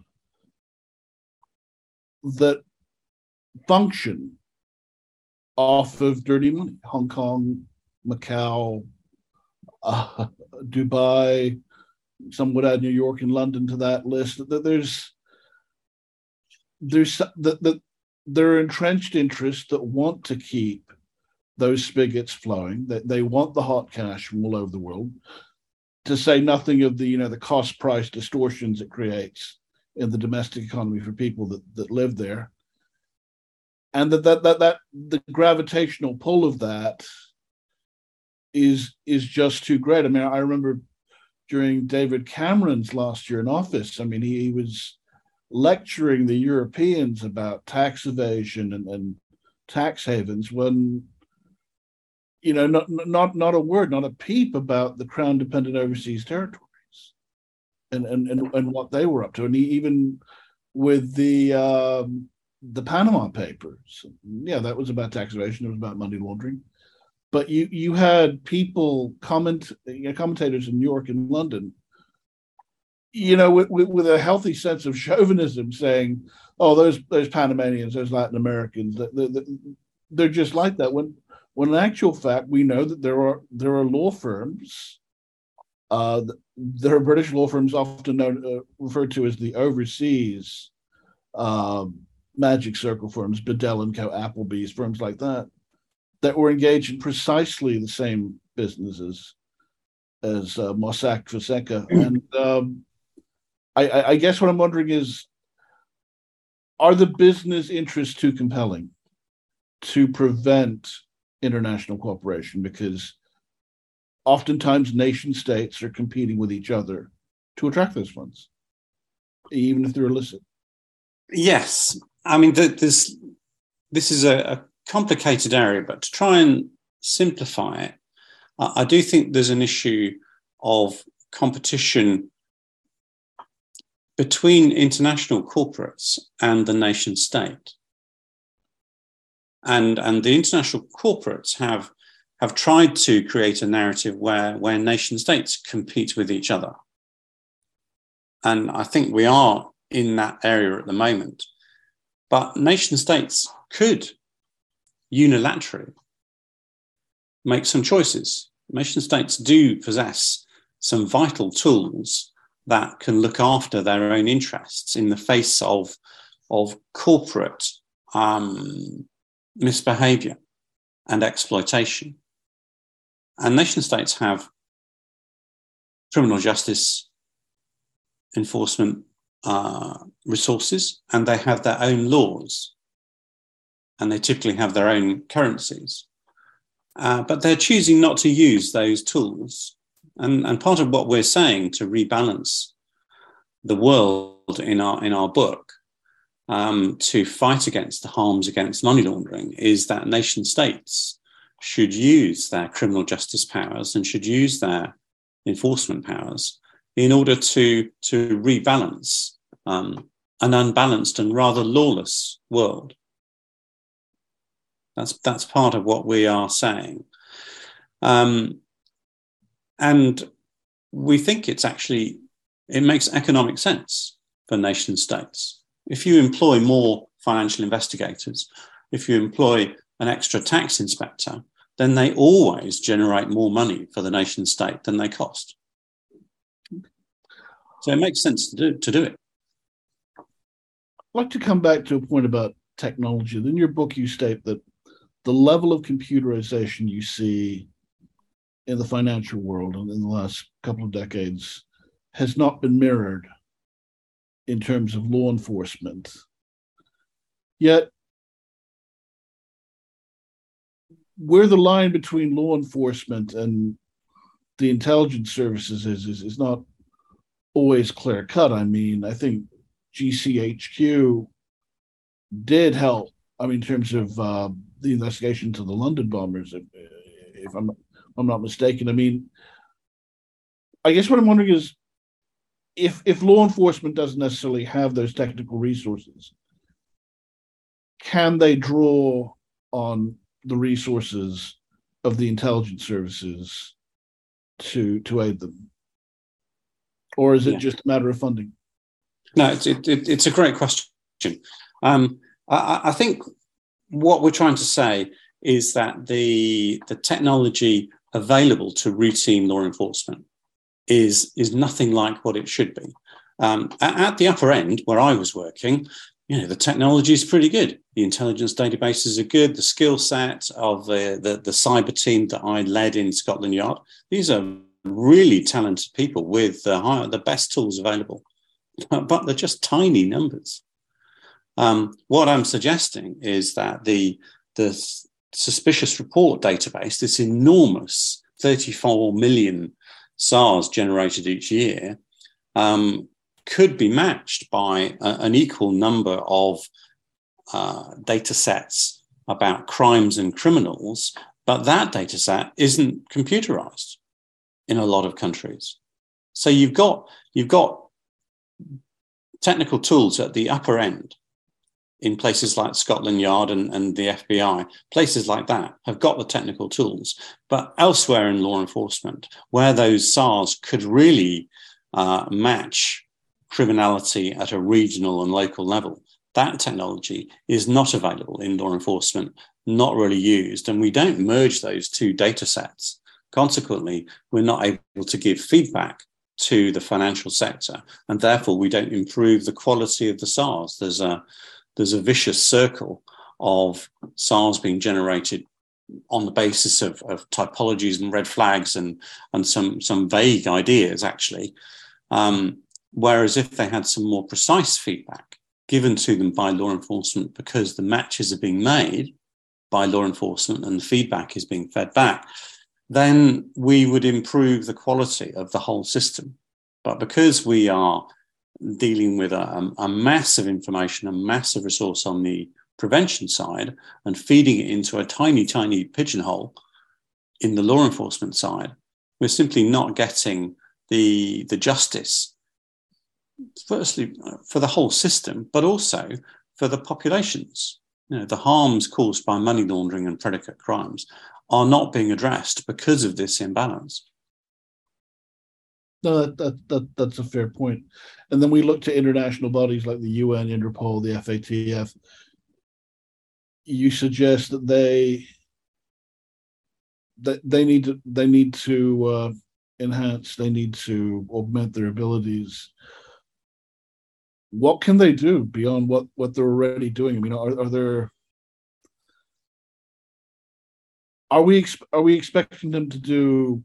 that function off of dirty money. Hong Kong, Macau, uh, Dubai, some would add New York and London to that list. That there's there's that the, there are entrenched interests that want to keep those spigots flowing, that they want the hot cash from all over the world, to say nothing of the, you know, the cost price distortions it creates in the domestic economy for people that, that live there. And that, that that that the gravitational pull of that is is just too great. I mean, I remember during David Cameron's last year in office, I mean, he, he was lecturing the Europeans about tax evasion and, and tax havens when, you know, not not not a word, not a peep about the Crown-dependent overseas territories and, and and and what they were up to. And he, even with the um, the Panama Papers, yeah, that was about tax evasion. It was about money laundering. But you you had people comment, you know, commentators in New York and London, you know, with, with, with a healthy sense of chauvinism, saying, "Oh, those those Panamanians, those Latin Americans, they're, they're just like that." When When in actual fact, we know that there are there are law firms, uh, there are British law firms often known, uh, referred to as the overseas um, Magic Circle firms, Bedell and Co., Applebee's, firms like that, that were engaged in precisely the same businesses as uh, Mossack Fonseca. Mm. And um, I, I guess what I'm wondering is, are the business interests too compelling to prevent international cooperation? Because oftentimes nation states are competing with each other to attract those funds, even if they're illicit. Yes. I mean, this, this is a, a complicated area, but to try and simplify it, I do think there's an issue of competition between international corporates and the nation state. And, and the international corporates have, have tried to create a narrative where, where nation states compete with each other. And I think we are in that area at the moment. But nation states could unilaterally make some choices. Nation states do possess some vital tools that can look after their own interests in the face of, of corporate um, misbehavior and exploitation. And nation states have criminal justice enforcement uh, resources, and they have their own laws, and they typically have their own currencies. Uh, but they're choosing not to use those tools. And, and part of what we're saying to rebalance the world in our, in our book um, to fight against the harms against money laundering is that nation states should use their criminal justice powers and should use their enforcement powers in order to, to rebalance um, an unbalanced and rather lawless world. That's, that's part of what we are saying. Um, and we think it's actually, it makes economic sense for nation states. If you employ more financial investigators, if you employ an extra tax inspector, then they always generate more money for the nation state than they cost. So it makes sense to do, to do it. I'd like to come back to a point about technology. In your book, you state that the level of computerization you see in the financial world in the last couple of decades has not been mirrored in terms of law enforcement. Yet, where the line between law enforcement and the intelligence services is, is, is not always clear cut. I mean, I think G C H Q did help, I mean, in terms of uh, the investigation to the London bombers, if, if I'm, I'm not mistaken. I mean, I guess what I'm wondering is, if if law enforcement doesn't necessarily have those technical resources, can they draw on the resources of the intelligence services to to aid them? Or is it yeah. just a matter of funding? No, it's, it, it, it's a great question. Um, I, I think what we're trying to say is that the, the technology available to routine law enforcement is, is nothing like what it should be. Um, at, at the upper end, where I was working, you know, the technology is pretty good. The intelligence databases are good. The skill set of the, the, the cyber team that I led in Scotland Yard, these are really talented people with the, high, the best tools available, but they're just tiny numbers. Um, what I'm suggesting is that the, the suspicious report database, this enormous thirty-four million S A Rs generated each year, um, could be matched by a, an equal number of uh, data sets about crimes and criminals, but that data set isn't computerized in a lot of countries. So you've got, you've got technical tools at the upper end in places like Scotland Yard and, and the F B I. Places like that have got the technical tools, but elsewhere in law enforcement, where those S A Rs could really uh, match criminality at a regional and local level, that technology is not available in law enforcement, not really used, and we don't merge those two data sets. Consequently, we're not able to give feedback to the financial sector, and therefore we don't improve the quality of the S A Rs. There's a there's a vicious circle of S A Rs being generated on the basis of, of typologies and red flags and, and some, some vague ideas, actually. Um, whereas if they had some more precise feedback given to them by law enforcement, because the matches are being made by law enforcement and the feedback is being fed back, then we would improve the quality of the whole system. But because we are dealing with a, a mass of information, a massive resource on the prevention side, and feeding it into a tiny, tiny pigeonhole in the law enforcement side, we're simply not getting the, the justice, firstly, for the whole system, but also for the populations. You know, the harms caused by money laundering and predicate crimes are not being addressed because of this imbalance. No, that, that, that that's a fair point. And then we look to international bodies like the U N, Interpol, the F A T F. You suggest that they that they need to they need to uh, enhance, they need to augment their abilities. What can they do beyond what, what they're already doing? I mean, are, are there are we are we expecting them to do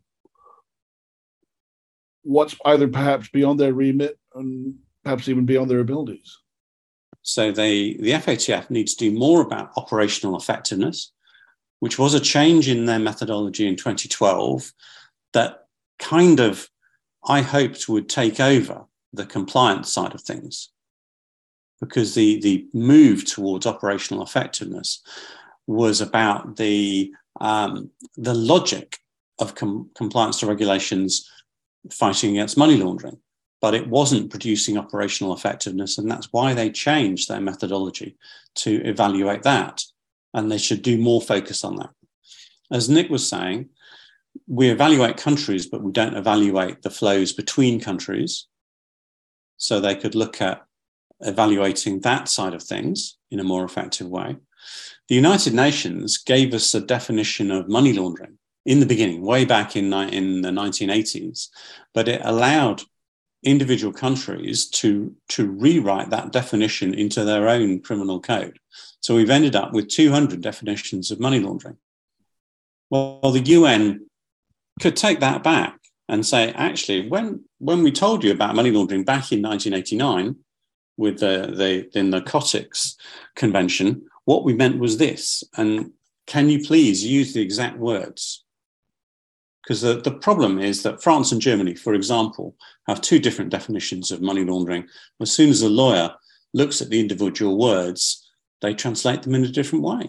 what's either perhaps beyond their remit and perhaps even beyond their abilities? So they, the F A T F needs to do more about operational effectiveness, which was a change in their methodology in twenty twelve that kind of, I hoped, would take over the compliance side of things, because the, the move towards operational effectiveness was about the, um, the logic of com- compliance to regulations fighting against money laundering, but it wasn't producing operational effectiveness, and that's why they changed their methodology to evaluate that, and they should do more focus on that. As Nick was saying, we evaluate countries, but we don't evaluate the flows between countries, so they could look at evaluating that side of things in a more effective way. The United Nations gave us a definition of money laundering in the beginning, way back in, in the nineteen eighties, but it allowed individual countries to, to rewrite that definition into their own criminal code. So we've ended up with two hundred definitions of money laundering. Well, the U N could take that back and say, actually, when, when we told you about money laundering back in nineteen eighty-nine with the, the, the Narcotics Convention, what we meant was this. And can you please use the exact words? Because the, the problem is that France and Germany, for example, have two different definitions of money laundering. As soon as a lawyer looks at the individual words, they translate them in a different way.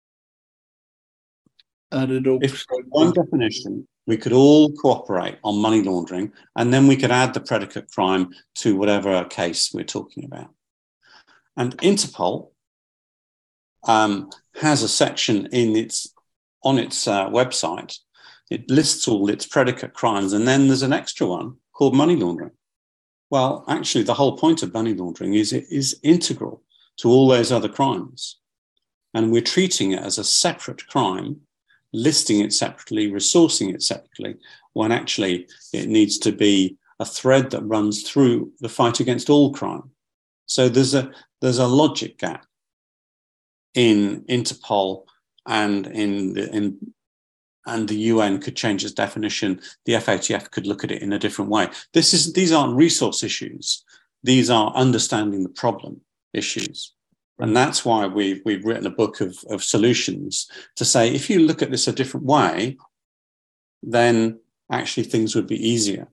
And it all... If one definition, we could all cooperate on money laundering, and then we could add the predicate crime to whatever case we're talking about. And Interpol um, has a section in its on its uh, website. It lists all its predicate crimes, and then there's an extra one called money laundering. Well, actually, the whole point of money laundering is it is integral to all those other crimes. And we're treating it as a separate crime, listing it separately, resourcing it separately, when actually it needs to be a thread that runs through the fight against all crime. So there's a, there's a logic gap in Interpol and in the, in and the U N could change its definition. The F A T F could look at it in a different way. This is, these aren't resource issues. These are understanding the problem issues. And that's why we've, we've written a book of, of solutions to say, if you look at this a different way, then actually things would be easier.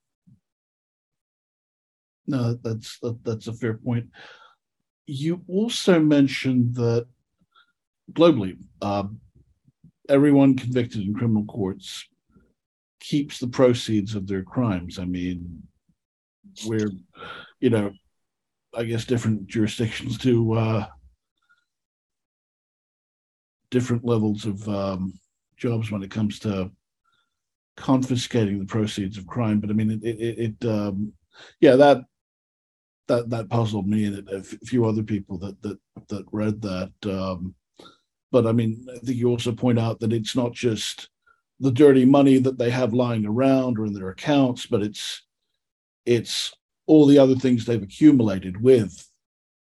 No, that's, that, that's a fair point. You also mentioned that globally, uh, everyone convicted in criminal courts keeps the proceeds of their crimes. I mean, we're, you know, I guess different jurisdictions do uh, different levels of um, jobs when it comes to confiscating the proceeds of crime. But I mean, it, it, it um, yeah, that that that puzzled me and a few other people that that that read that. Um, But I mean, I think you also point out that it's not just the dirty money that they have lying around or in their accounts, but it's it's all the other things they've accumulated with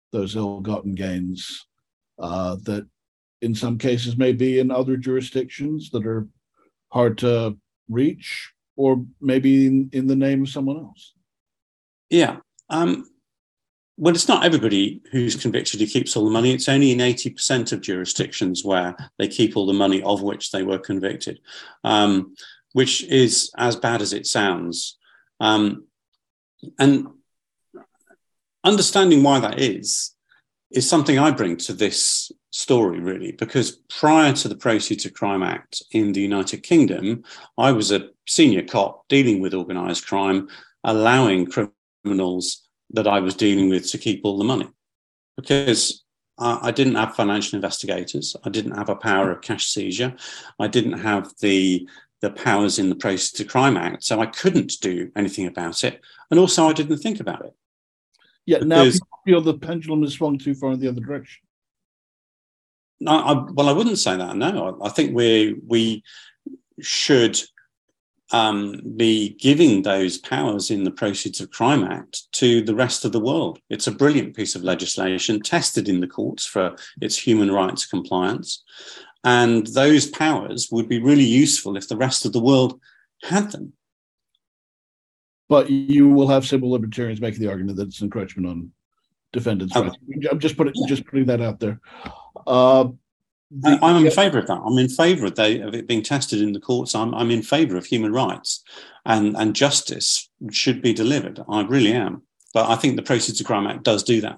those ill-gotten gains uh, that in some cases may be in other jurisdictions that are hard to reach, or maybe in, in the name of someone else. Yeah. Um, well, it's not everybody who's convicted who keeps all the money. It's only in eighty percent of jurisdictions where they keep all the money of which they were convicted, um, which is as bad as it sounds. Um, and understanding why that is, is something I bring to this story, really, because prior to the Proceeds of Crime Act in the United Kingdom, I was a senior cop dealing with organised crime, allowing criminals that I was dealing with to keep all the money, because I, I didn't have financial investigators. I didn't have a power of cash seizure. I didn't have the the powers in the Proceeds of Crime Act, so I couldn't do anything about it. And also, I didn't think about it. Yeah, now people feel the pendulum has swung too far in the other direction. No, I, well, I wouldn't say that. No, I, I think we we should um, be giving those powers in the Proceeds of Crime Act to the rest of the world. It's a brilliant piece of legislation, tested in the courts for its human rights compliance. And those powers would be really useful if the rest of the world had them. But you will have civil libertarians making the argument that it's encroachment on defendants' Oh. rights. I'm just putting yeah. just putting that out there. Uh, the, I'm in yeah. favour of that. I'm in favour of, they, of it being tested in the courts. I'm, I'm in favour of human rights, and, and justice should be delivered. I really am. But I think the Proceeds of Crime Act does do that.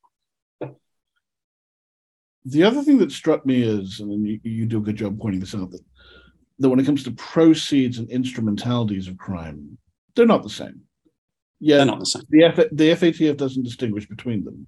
The other thing that struck me is, and you, you do a good job pointing this out, that, that when it comes to proceeds and instrumentalities of crime, they're not the same. Yeah, they're not the same. The, F- the F A T F doesn't distinguish between them.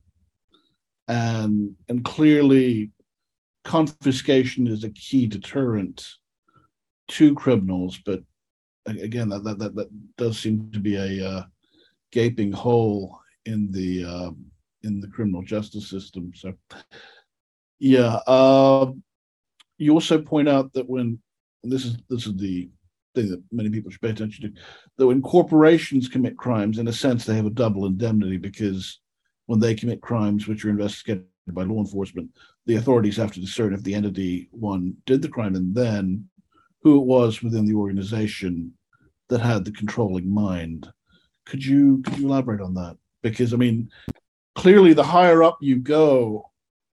And, and clearly, confiscation is a key deterrent to criminals. But again, that, that, that, that does seem to be a uh, gaping hole in the, uh, in the criminal justice system. So... Yeah, uh, you also point out that when, and this is this is the thing that many people should pay attention to, that when corporations commit crimes, in a sense, they have a double indemnity, because when they commit crimes which are investigated by law enforcement, the authorities have to discern if the entity, one, did the crime, and then who it was within the organization that had the controlling mind. Could you could you elaborate on that? Because, I mean, clearly the higher up you go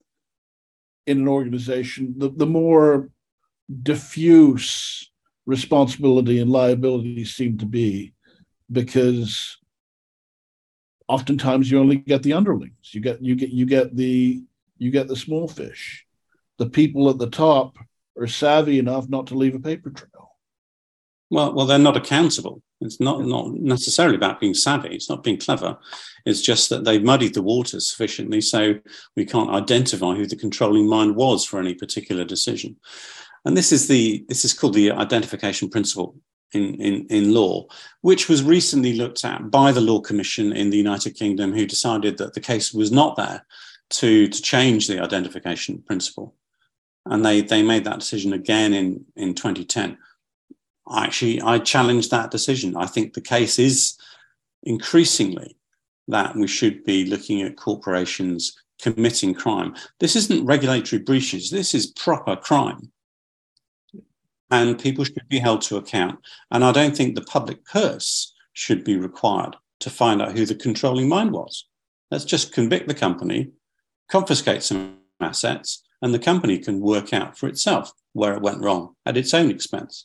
in an organization, the, the more diffuse responsibility and liability seem to be, because oftentimes you only get the underlings. You get you get you get the you get the small fish. The people at the top are savvy enough not to leave a paper trail. Well, well, they're not accountable. It's not, not necessarily about being savvy. It's not being clever. It's just that they've muddied the waters sufficiently so we can't identify who the controlling mind was for any particular decision. And this is the this is called the identification principle in, in, in law, which was recently looked at by the Law Commission in the United Kingdom, who decided that the case was not there to, to change the identification principle. And they, they made that decision again in, in twenty ten. Actually, I challenge that decision. I think the case is increasingly that we should be looking at corporations committing crime. This isn't regulatory breaches. This is proper crime. And people should be held to account. And I don't think the public purse should be required to find out who the controlling mind was. Let's just convict the company, confiscate some assets, and the company can work out for itself where it went wrong at its own expense.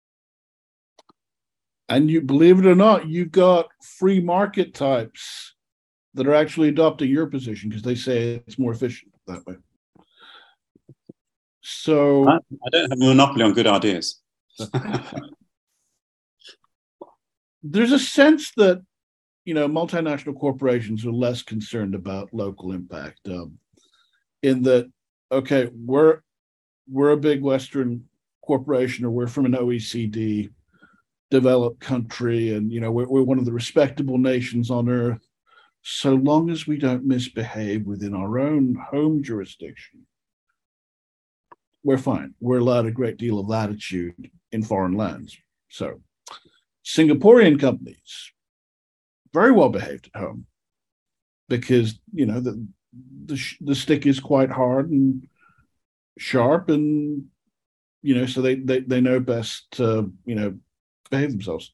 And you believe it or not, you've got free market types that are actually adopting your position because they say it's more efficient that way. So I, I don't have a monopoly on good ideas. There's a sense that, you know, multinational corporations are less concerned about local impact. Um, in that, okay, we're we're a big Western corporation, or we're from an O E C D developed country, and you know we're, we're one of the respectable nations on earth. So long as we don't misbehave within our own home jurisdiction, we're fine. We're allowed a great deal of latitude in foreign lands. So Singaporean companies, very well behaved at home, because you know the, the sh- the stick is quite hard and sharp, and you know, so they they, they know best to, you know, behave themselves.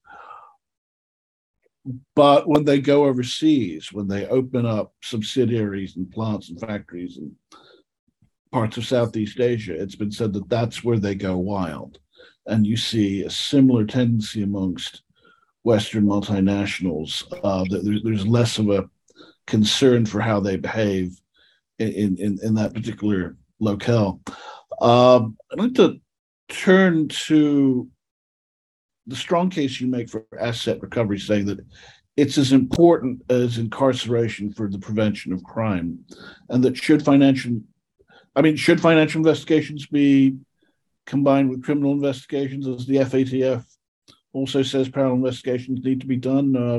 But when they go overseas, when they open up subsidiaries and plants and factories in parts of Southeast Asia, it's been said that that's where they go wild. And you see a similar tendency amongst Western multinationals, uh, that there, there's less of a concern for how they behave in, in, in that particular locale. Um, I'd like to turn to the strong case you make for asset recovery, saying that it's as important as incarceration for the prevention of crime, and that should financial, I mean, should financial investigations be combined with criminal investigations, as the F A T F also says parallel investigations need to be done? Uh,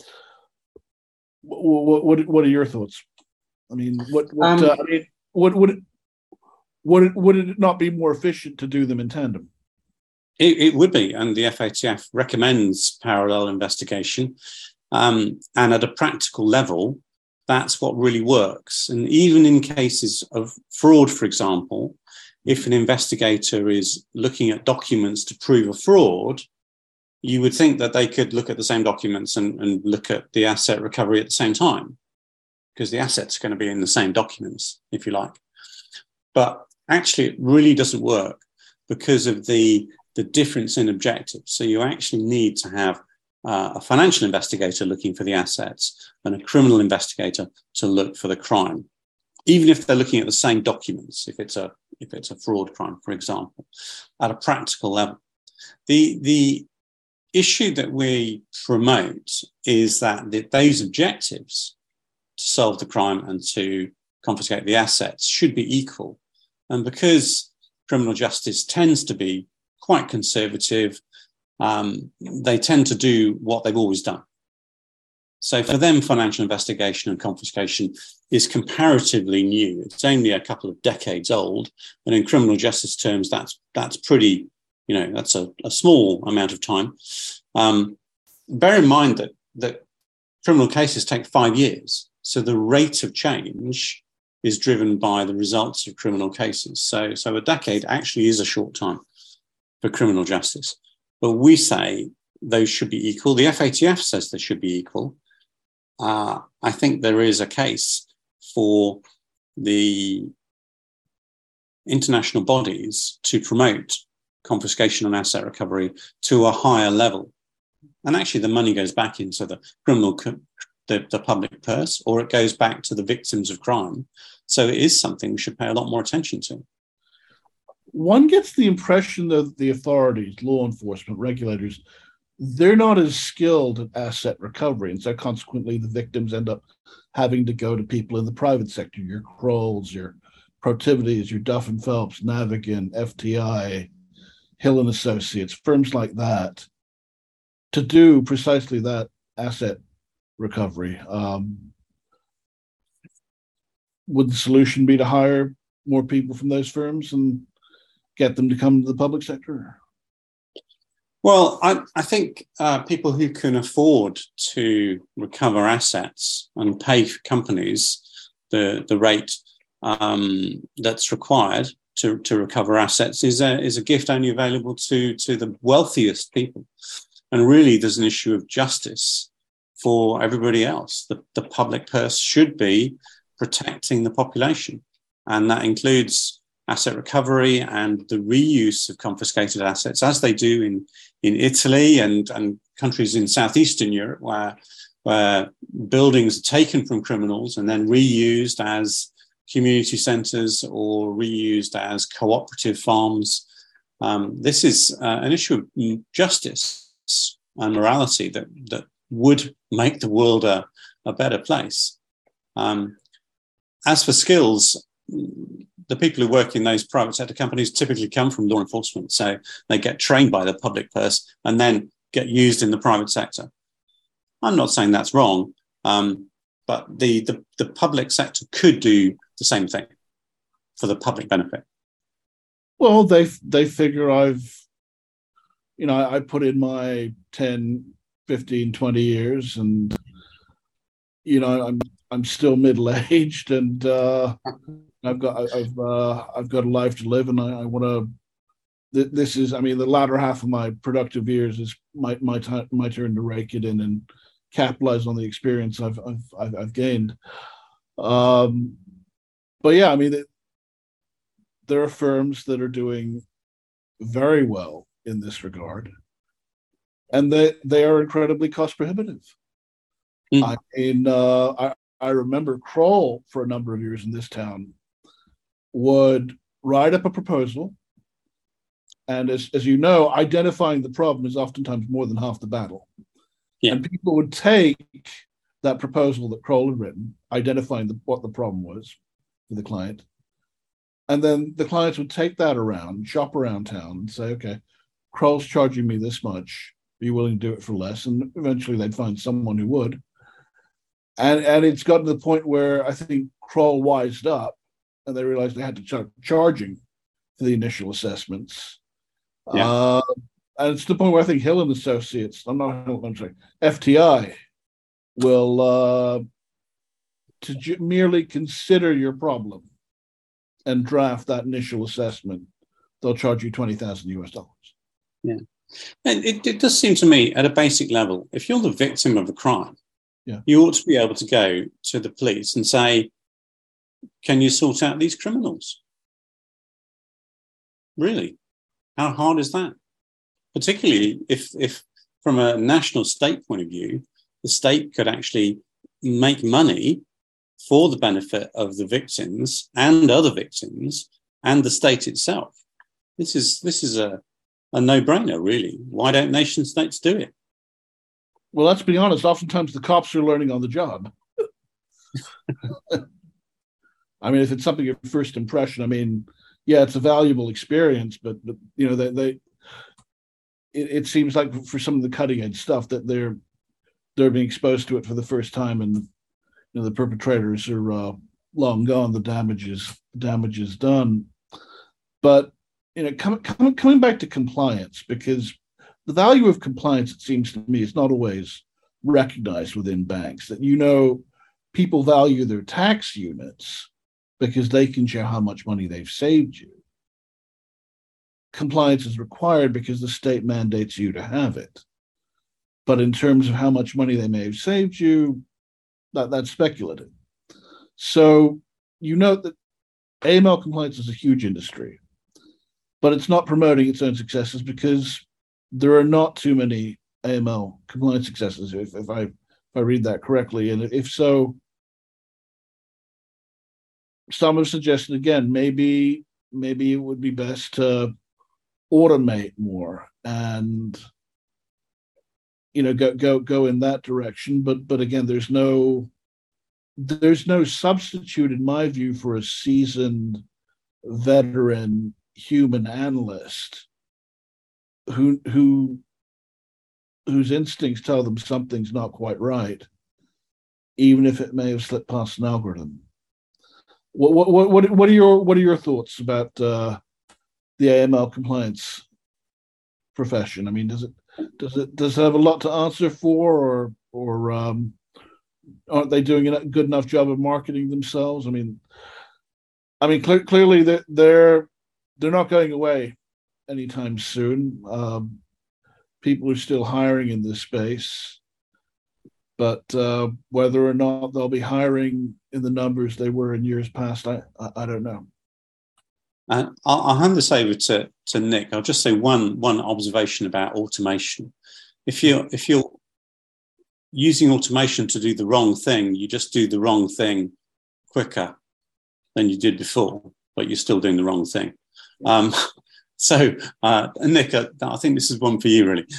what, what what are your thoughts? I mean, what what um, uh, I mean, what would it, would it would it not be more efficient to do them in tandem? It, it would be, and the F A T F recommends parallel investigation. Um, and at a practical level, that's what really works. And even in cases of fraud, for example, if an investigator is looking at documents to prove a fraud, you would think that they could look at the same documents and, and look at the asset recovery at the same time, because the assets are going to be in the same documents, if you like. But actually, it really doesn't work because of the the difference in objectives. So you actually need to have uh, a financial investigator looking for the assets and a criminal investigator to look for the crime, even if they're looking at the same documents, if it's a if it's a fraud crime, for example, at a practical level. The, the issue that we promote is that the, those objectives to solve the crime and to confiscate the assets should be equal. And because criminal justice tends to be quite conservative, um, they tend to do what they've always done. So for them, financial investigation and confiscation is comparatively new. It's only a couple of decades old. And in criminal justice terms, that's that's pretty, you know, that's a, a small amount of time. Um, bear in mind that, that criminal cases take five years. So the rate of change is driven by the results of criminal cases. So, so a decade actually is a short time for criminal justice. But we say those should be equal. The F A T F says they should be equal. Uh, I think there is a case for the international bodies to promote confiscation and asset recovery to a higher level. And actually the money goes back into the criminal, co- the, the public purse, or it goes back to the victims of crime. So it is something we should pay a lot more attention to. One gets the impression that the authorities, law enforcement, regulators, they're not as skilled at asset recovery. And so consequently, the victims end up having to go to people in the private sector, your Krolls, your Protivities, your Duff and Phelps, Navigant, F T I, Hill and Associates, firms like that, to do precisely that asset recovery. Um, would the solution be to hire more people from those firms and get them to come to the public sector? Well, I, I think uh, people who can afford to recover assets and pay for companies the the rate um, that's required to, to recover assets is a is a gift only available to to the wealthiest people. And really, there's an issue of justice for everybody else. The, the public purse should be protecting the population, and that includes asset recovery and the reuse of confiscated assets, as they do in, in Italy and, and countries in southeastern Europe, where, where buildings are taken from criminals and then reused as community centres or reused as cooperative farms. Um, this is uh, an issue of justice and morality that, that would make the world a, a better place. Um, as for skills, the people who work in those private sector companies typically come from law enforcement. So they get trained by the public purse and then get used in the private sector. I'm not saying that's wrong, um, but the, the, the public sector could do the same thing for the public benefit. Well, they they figure I've, you know, I put in my ten, fifteen, twenty years and, you know, I'm I'm still middle aged, and uh, I've got I've uh, I've got a life to live, and I, I want to. Th- this is, I mean, the latter half of my productive years is my my time my turn to rake it in and capitalize on the experience I've I've I've, I've gained. Um, but yeah, I mean, it, there are firms that are doing very well in this regard, and they they are incredibly cost prohibitive. Mm. I mean, uh, I I remember Kroll for a number of years in this town would write up a proposal, and as as you know, identifying the problem is oftentimes more than half the battle. Yeah. And people would take that proposal that Kroll had written, identifying the, what the problem was for the client, and then the clients would take that around, shop around town, and say, okay, Kroll's charging me this much. Are you willing to do it for less? And eventually they'd find someone who would. And and it's gotten to the point where I think Kroll wised up and they realized they had to start charging for the initial assessments. Yeah. Uh, and it's to the point where I think Hill and Associates, I'm not, I'm sorry, F T I will uh, to ju- merely consider your problem and draft that initial assessment, they'll charge you twenty thousand U S dollars. Yeah. And it, it does seem to me at a basic level, if you're the victim of a crime, yeah, you ought to be able to go to the police and say, can you sort out these criminals? Really? How hard is that? Particularly if, if from a national state point of view, the state could actually make money for the benefit of the victims and other victims and the state itself. This is this is a, a no-brainer, really. Why don't nation states do it? Well, let's be honest, oftentimes the cops are learning on the job. I mean, if it's something of first impression, I mean, yeah, it's a valuable experience, but, but you know, they, they it, it seems like for some of the cutting edge stuff that they're they're being exposed to it for the first time, and you know, the perpetrators are uh, long gone. The damage is damage is done. But you know, coming com- coming back to compliance, because the value of compliance, it seems to me, is not always recognized within banks. That, you know, people value their tax units because they can show how much money they've saved you. Compliance is required because the state mandates you to have it. But in terms of how much money they may have saved you, that, that's speculative. So you note that A M L compliance is a huge industry, but it's not promoting its own successes because there are not too many A M L compliance successes, if, if I if I read that correctly. And if so, some have suggested, again, maybe maybe it would be best to automate more and, you know, go go go in that direction. But but again, there's no there's no substitute, in my view, for a seasoned veteran human analyst who who whose instincts tell them something's not quite right, even if it may have slipped past an algorithm. What what what what are your what are your thoughts about uh, the A M L compliance profession? I mean, does it does it does it have a lot to answer for, or or um, aren't they doing a good enough job of marketing themselves? I mean, I mean, cl- clearly they're, they're they're not going away anytime soon. Um, people are still hiring in this space, but uh, whether or not they'll be hiring in the numbers they were in years past, I I, I don't know. Uh, I'll, I'll hand this over to, to Nick. I'll just say one one observation about automation. If you're if you're using automation to do the wrong thing, you just do the wrong thing quicker than you did before, but you're still doing the wrong thing. Um, so, uh, Nick, I, I think this is one for you, really.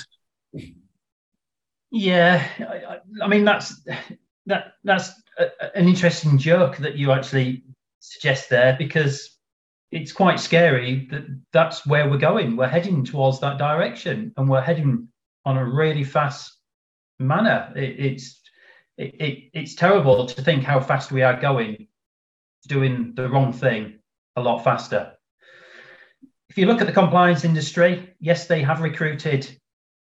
Yeah, I, I mean that's that that's a, an interesting joke that you actually suggest there, because it's quite scary that that's where we're going. We're heading towards that direction, and we're heading on a really fast manner. It, it's it, it, it's terrible to think how fast we are going, doing the wrong thing a lot faster. If you look at the compliance industry, yes, they have recruited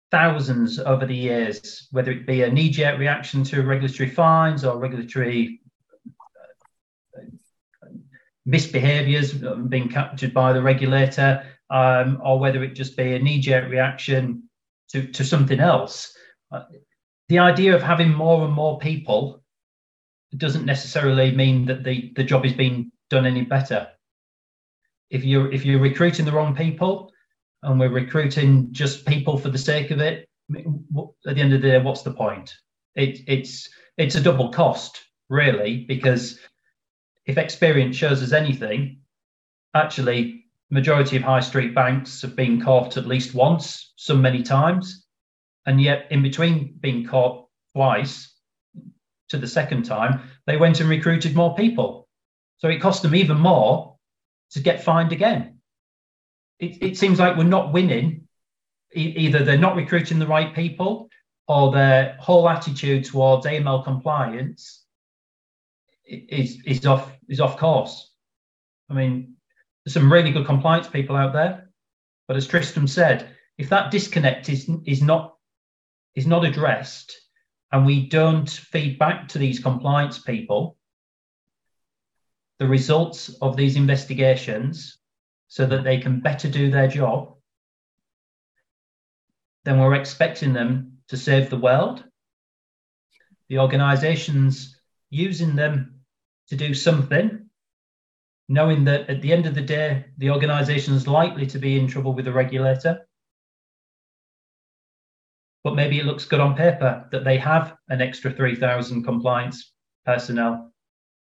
thousands over the years, whether it be a knee-jerk reaction to regulatory fines or regulatory misbehaviours being captured by the regulator, um, or whether it just be a knee-jerk reaction to, to something else. Uh, the idea of having more and more people doesn't necessarily mean that the, the job is being done any better. If you're, if you're recruiting the wrong people, and we're recruiting just people for the sake of it, at the end of the day, what's the point? It, it's, it's a double cost, really, because if experience shows us anything, actually, majority of high street banks have been caught at least once, some many times, and yet in between being caught twice to the second time, they went and recruited more people. So it cost them even more to get fined again. It, it seems like we're not winning. E- either they're not recruiting the right people, or their whole attitude towards A M L compliance is, is, off, is off course. I mean, there's some really good compliance people out there, but as Tristram said, if that disconnect is, is, not, is not addressed, and we don't feed back to these compliance people the results of these investigations so that they can better do their job, then we're expecting them to save the world. The organisations using them to do something, knowing that at the end of the day, the organisation is likely to be in trouble with the regulator. But maybe it looks good on paper that they have an extra three thousand compliance personnel.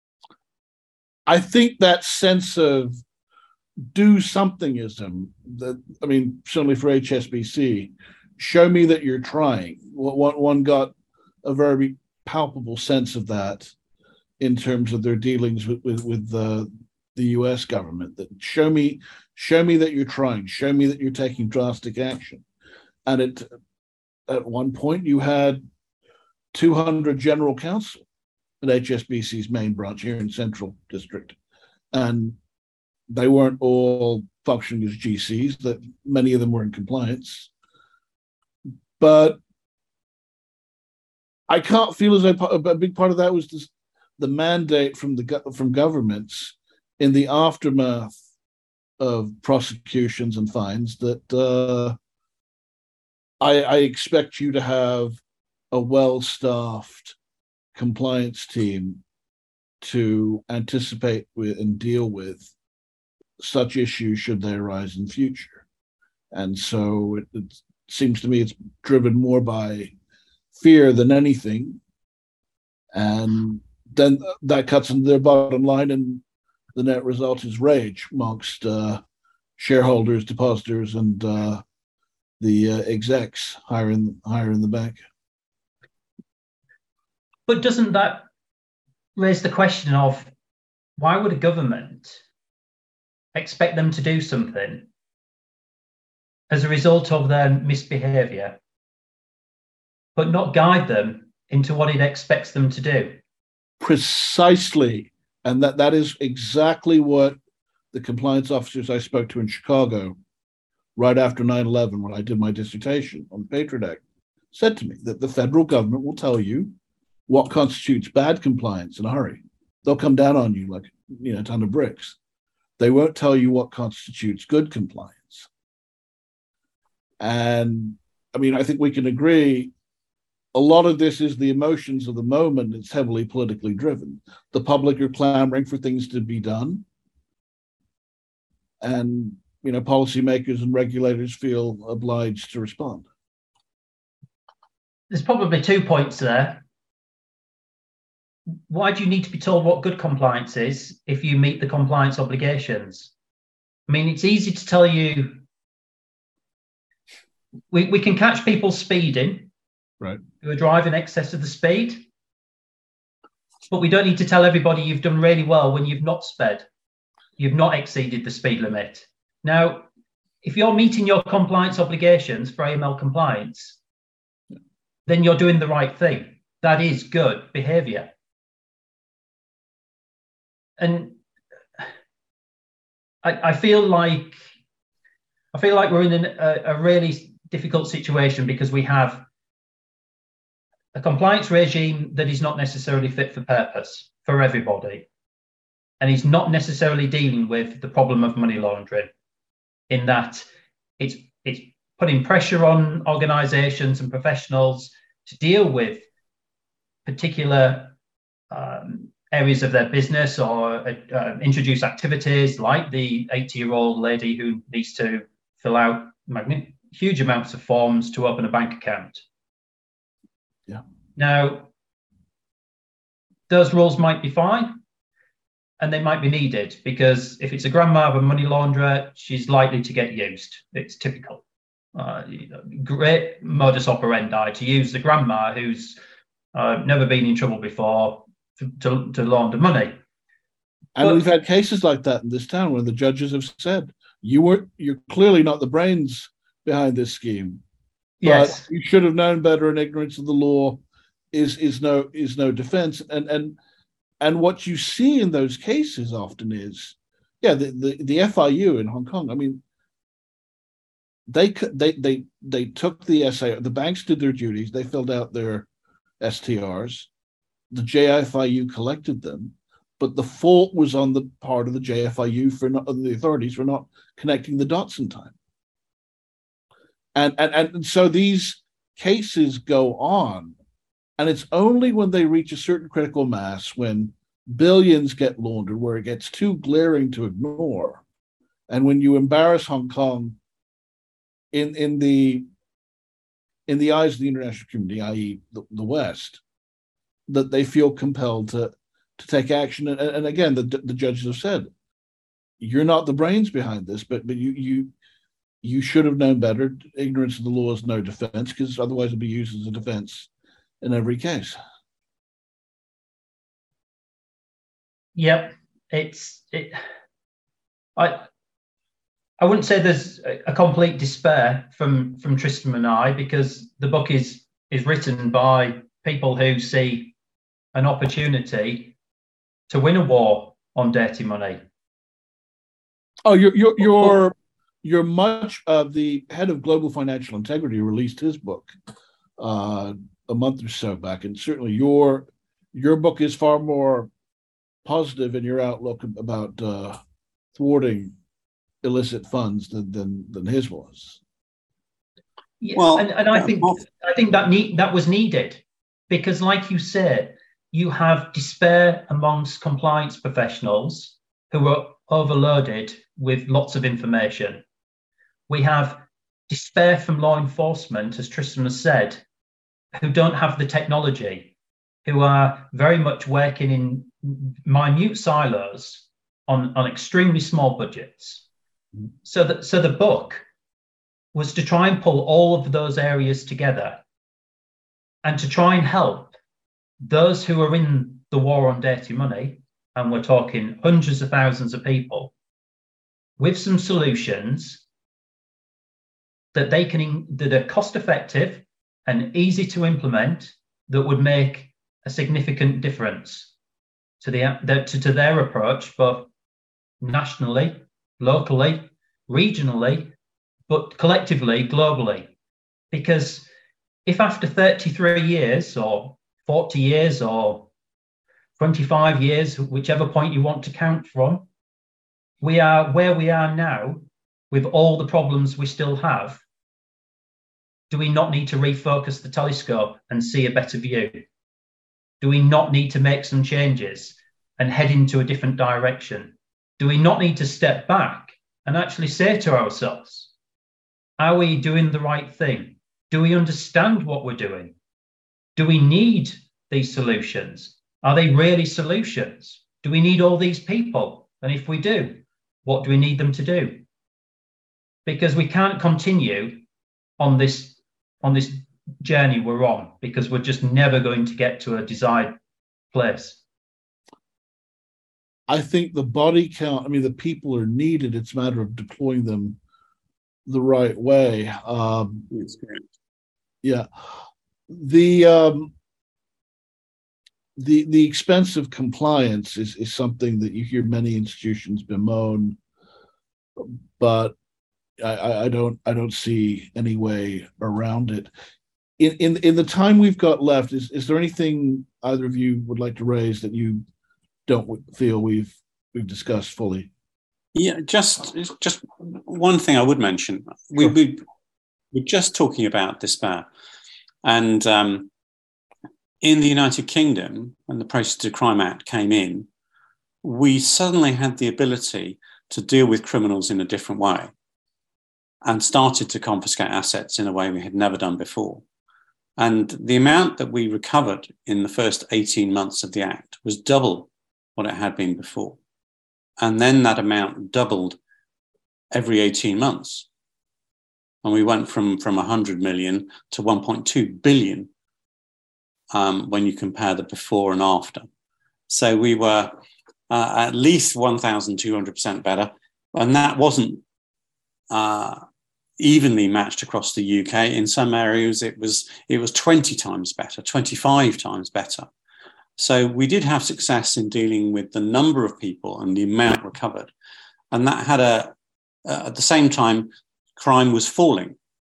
I think that sense of do somethingism, that, I mean, certainly for H S B C, show me that you're trying. One, one got a very palpable sense of that in terms of their dealings with, with, with the, the U S government, that show me, show me that you're trying, show me that you're taking drastic action. And it, at one point you had two hundred general counsel at H S B C's main branch here in Central District. And they weren't all functioning as G Cs, that many of them were in compliance. But I can't feel as though a big part of that was this, the mandate from the from governments in the aftermath of prosecutions and fines that uh, I, I expect you to have a well-staffed compliance team to anticipate with and deal with such issues should they arise in future. And so it, it seems to me it's driven more by fear than anything. And then that cuts into their bottom line, and the net result is rage amongst uh, shareholders, depositors, and uh, the uh, execs higher in, higher in the bank. But doesn't that raise the question of why would a government expect them to do something as a result of their misbehaviour, but not guide them into what it expects them to do? Precisely. And that, that is exactly what the compliance officers I spoke to in Chicago right after nine eleven, when I did my dissertation on the Patriot Act, said to me that the federal government will tell you what constitutes bad compliance in a hurry. They'll come down on you like, you know, a ton of bricks. They won't tell you what constitutes good compliance. And I mean, I think we can agree a lot of this is the emotions of the moment. It's heavily politically driven. The public are clamoring for things to be done. And, you know, policymakers and regulators feel obliged to respond. There's probably two points there. Why do you need to be told what good compliance is if you meet the compliance obligations? I mean, it's easy to tell you, we, we can catch people speeding, right, who are driving in excess of the speed, but we don't need to tell everybody you've done really well when you've not sped, you've not exceeded the speed limit. Now, if you're meeting your compliance obligations for A M L compliance, then you're doing the right thing. That is good behavior. And I, I feel like I feel like we're in an, a, a really difficult situation because we have a compliance regime that is not necessarily fit for purpose for everybody. and he's not necessarily dealing with the problem of money laundering, in that it's it's putting pressure on organizations and professionals to deal with particular um, areas of their business, or uh, introduce activities like the eighty-year-old lady who needs to fill out magn- huge amounts of forms to open a bank account. Yeah. Now, those rules might be fine, and they might be needed, because if it's a grandma of a money launderer, she's likely to get used. It's typical. Uh, great modus operandi to use the grandma who's uh, never been in trouble before to, to, to launder money. And but, we've had cases like that in this town where the judges have said, you were you're clearly not the brains behind this scheme. But yes. you should have known better, and ignorance of the law is is no is no defense. And and and what you see in those cases often is, yeah, the, the, the F I U in Hong Kong, I mean, they they they they took the S A, the banks did their duties, they filled out their S T Rs, the J F I U collected them, but the fault was on the part of the J F I U for not, the authorities for not connecting the dots in time. And, and, and so these cases go on, and it's only when they reach a certain critical mass, when billions get laundered, where it gets too glaring to ignore, and when you embarrass Hong Kong in, in, the, in the eyes of the international community, that is the, the West, that they feel compelled to, to take action. And, and again, the, the judges have said, you're not the brains behind this, but, but you, you, you should have known better. Ignorance of the law is no defense, because otherwise it'd be used as a defense in every case. Yep, it's it. I I wouldn't say there's a, a complete despair from from Tristram and I, because the book is is written by people who see an opportunity to win a war on dirty money. Oh, you're you're you're you're much uh, the head of Global Financial Integrity released his book uh, a month or so back, and certainly your your book is far more positive in your outlook about uh, thwarting illicit funds than than, than his was. Yeah, well, and, and I think I think that need, that was needed, because, like you said, you have despair amongst compliance professionals who are overloaded with lots of information. We have despair from law enforcement, as Tristram has said, who don't have the technology, who are very much working in minute silos on, on extremely small budgets. Mm-hmm. So that so the book was to try and pull all of those areas together, and to try and help those who are in the war on dirty money, and we're talking hundreds of thousands of people, with some solutions that they can that are cost effective and easy to implement, that would make a significant difference to the, the to, to their approach, both nationally, locally, regionally, but collectively, globally. Because if after thirty-three years or forty years or twenty-five years, whichever point you want to count from, we are where we are now with all the problems we still have, do we not need to refocus the telescope and see a better view? Do we not need to make some changes and head into a different direction? Do we not need to step back and actually say to ourselves, are we doing the right thing? Do we understand what we're doing? Do we need these solutions? Are they really solutions? Do we need all these people? And if we do, what do we need them to do? Because we can't continue on this on this journey we're on, because we're just never going to get to a desired place. I think the body count, I mean, the people are needed. It's a matter of deploying them the right way. Um, yeah. The um, the the expense of compliance is, is something that you hear many institutions bemoan, but I, I don't I don't see any way around it. In, in in the time we've got left, is, is there anything either of you would like to raise that you don't feel we've we've discussed fully. Yeah, just just one thing I would mention. We, Sure. we we're just talking about despair, and um, in the United Kingdom, when the Proceeds of Crime Act came in, we suddenly had the ability to deal with criminals in a different way, and started to confiscate assets in a way we had never done before. And the amount that we recovered in the first eighteen months of the Act was double what it had been before. And then that amount doubled every eighteen months. And we went from, from one hundred million to one point two billion um, when you compare the before and after. So we were uh, at least one thousand two hundred percent better. And that wasn't uh, evenly matched across the U K. In some areas, it was it was twenty times better, twenty-five times better. So we did have success in dealing with the number of people and the amount recovered. And that had a, uh, at the same time, crime was falling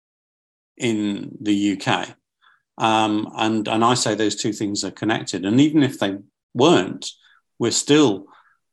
in the U K. Um, and, and I say those two things are connected. And even if they weren't, we're still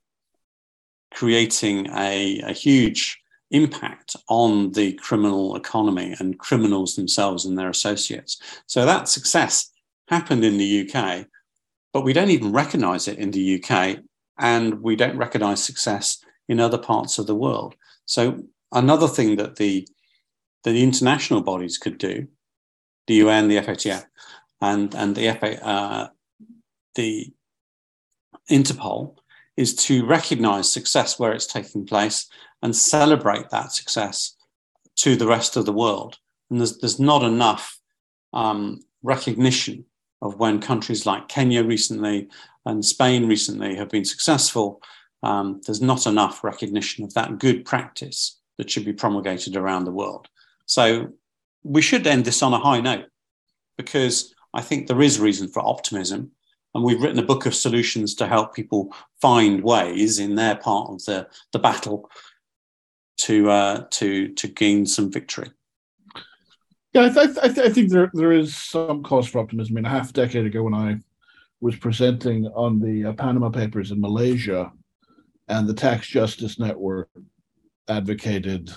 creating a, a huge impact on the criminal economy and criminals themselves and their associates. So that success happened in the U K, but we don't even recognize it in the U K, and we don't recognize success in other parts of the world. So another thing that the, the international bodies could do, the U N, the F A T F, and, and the, F A, uh, the Interpol, is to recognize success where it's taking place and celebrate that success to the rest of the world. And there's, there's not enough um, recognition of when countries like Kenya recently and Spain recently have been successful. Um, there's not enough recognition of that good practice that should be promulgated around the world. So we should end this on a high note, because I think there is reason for optimism. And we've written a book of solutions to help people find ways in their part of the, the battle to uh, to to gain some victory. Yeah, I, th- I, th- I think there there is some cause for optimism. I mean, a half a decade ago, when I was presenting on the uh, Panama Papers in Malaysia, and the Tax Justice Network advocated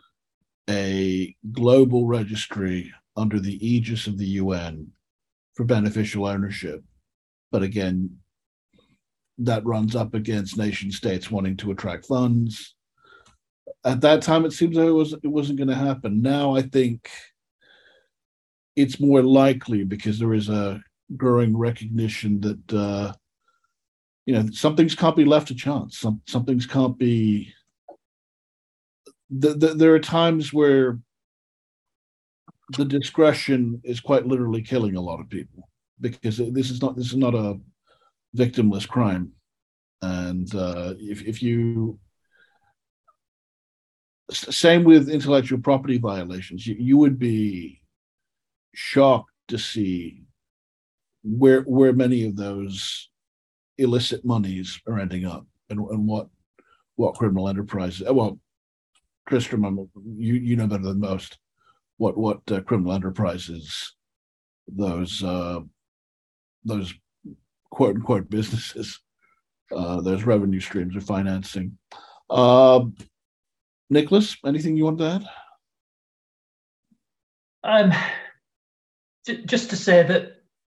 a global registry under the aegis of the U N for beneficial ownership. But again, that runs up against nation states wanting to attract funds. At that time, it seems like it was it wasn't going to happen. Now, I think it's more likely, because there is a growing recognition that uh, you know, some things can't be left to chance. Some some things can't be. The, the, there are times where the discretion is quite literally killing a lot of people, because this is not this is not a victimless crime, and uh, if if you same with intellectual property violations, you, you would be shocked to see where where many of those illicit monies are ending up, and, and what what criminal enterprises. Well, Tristram, you you know better than most what what uh, criminal enterprises those uh, those quote unquote businesses, uh, those revenue streams are financing. Uh, Nicholas, anything you want to add? Um, just to say that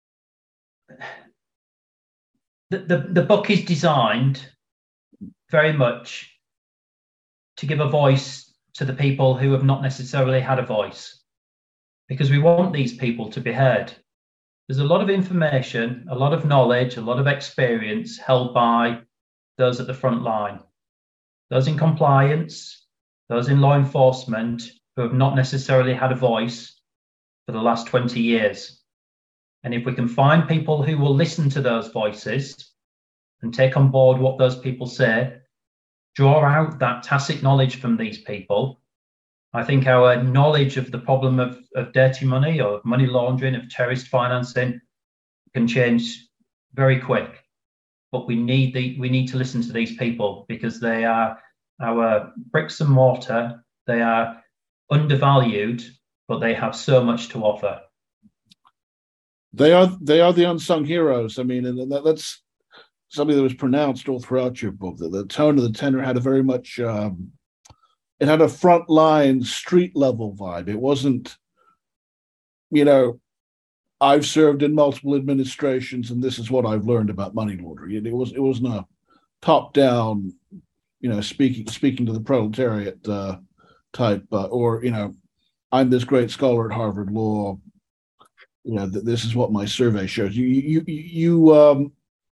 the, the, the book is designed very much to give a voice to the people who have not necessarily had a voice, because we want these people to be heard. There's a lot of information, a lot of knowledge, a lot of experience held by those at the front line, those in compliance, those in law enforcement who have not necessarily had a voice for the last twenty years. And if we can find people who will listen to those voices and take on board what those people say, draw out that tacit knowledge from these people, I think our knowledge of the problem of, of dirty money or of money laundering, of terrorist financing, can change very quick. But we need the we need to listen to these people, because they are our bricks and mortar. They are undervalued, but they have so much to offer. They are they are the unsung heroes. I mean, and that, that's something that was pronounced all throughout your book. That the tone of the tenor had a very much, um, it had a frontline, street level vibe. It wasn't, you know, I've served in multiple administrations, and this is what I've learned about money laundering. It, it was it wasn't a top down, you know, speaking speaking to the proletariat uh, type, uh, or you know, I'm this great scholar at Harvard Law. You know, th- this is what my survey shows. You you you, you um,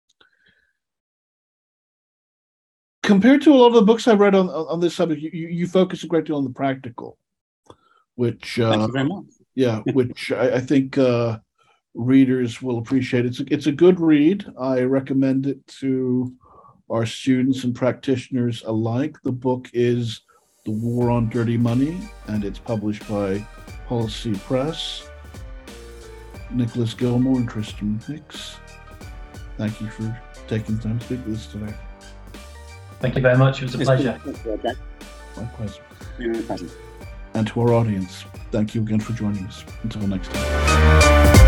compared to a lot of the books I've read on on this subject, you, you focus a great deal on the practical, which uh, thank you very much. Yeah, which I, I think. Uh, readers will appreciate. It's a, it's a good read. I recommend it to our students and practitioners alike. The book is The War on Dirty Money, and it's published by Policy Press. Nicholas Gilmore and Tristan Hicks, thank you for taking the time to speak with us today. Thank you very much. It was a It's pleasure. been, My pleasure. My pleasure. And to our audience, thank you again for joining us. Until next time.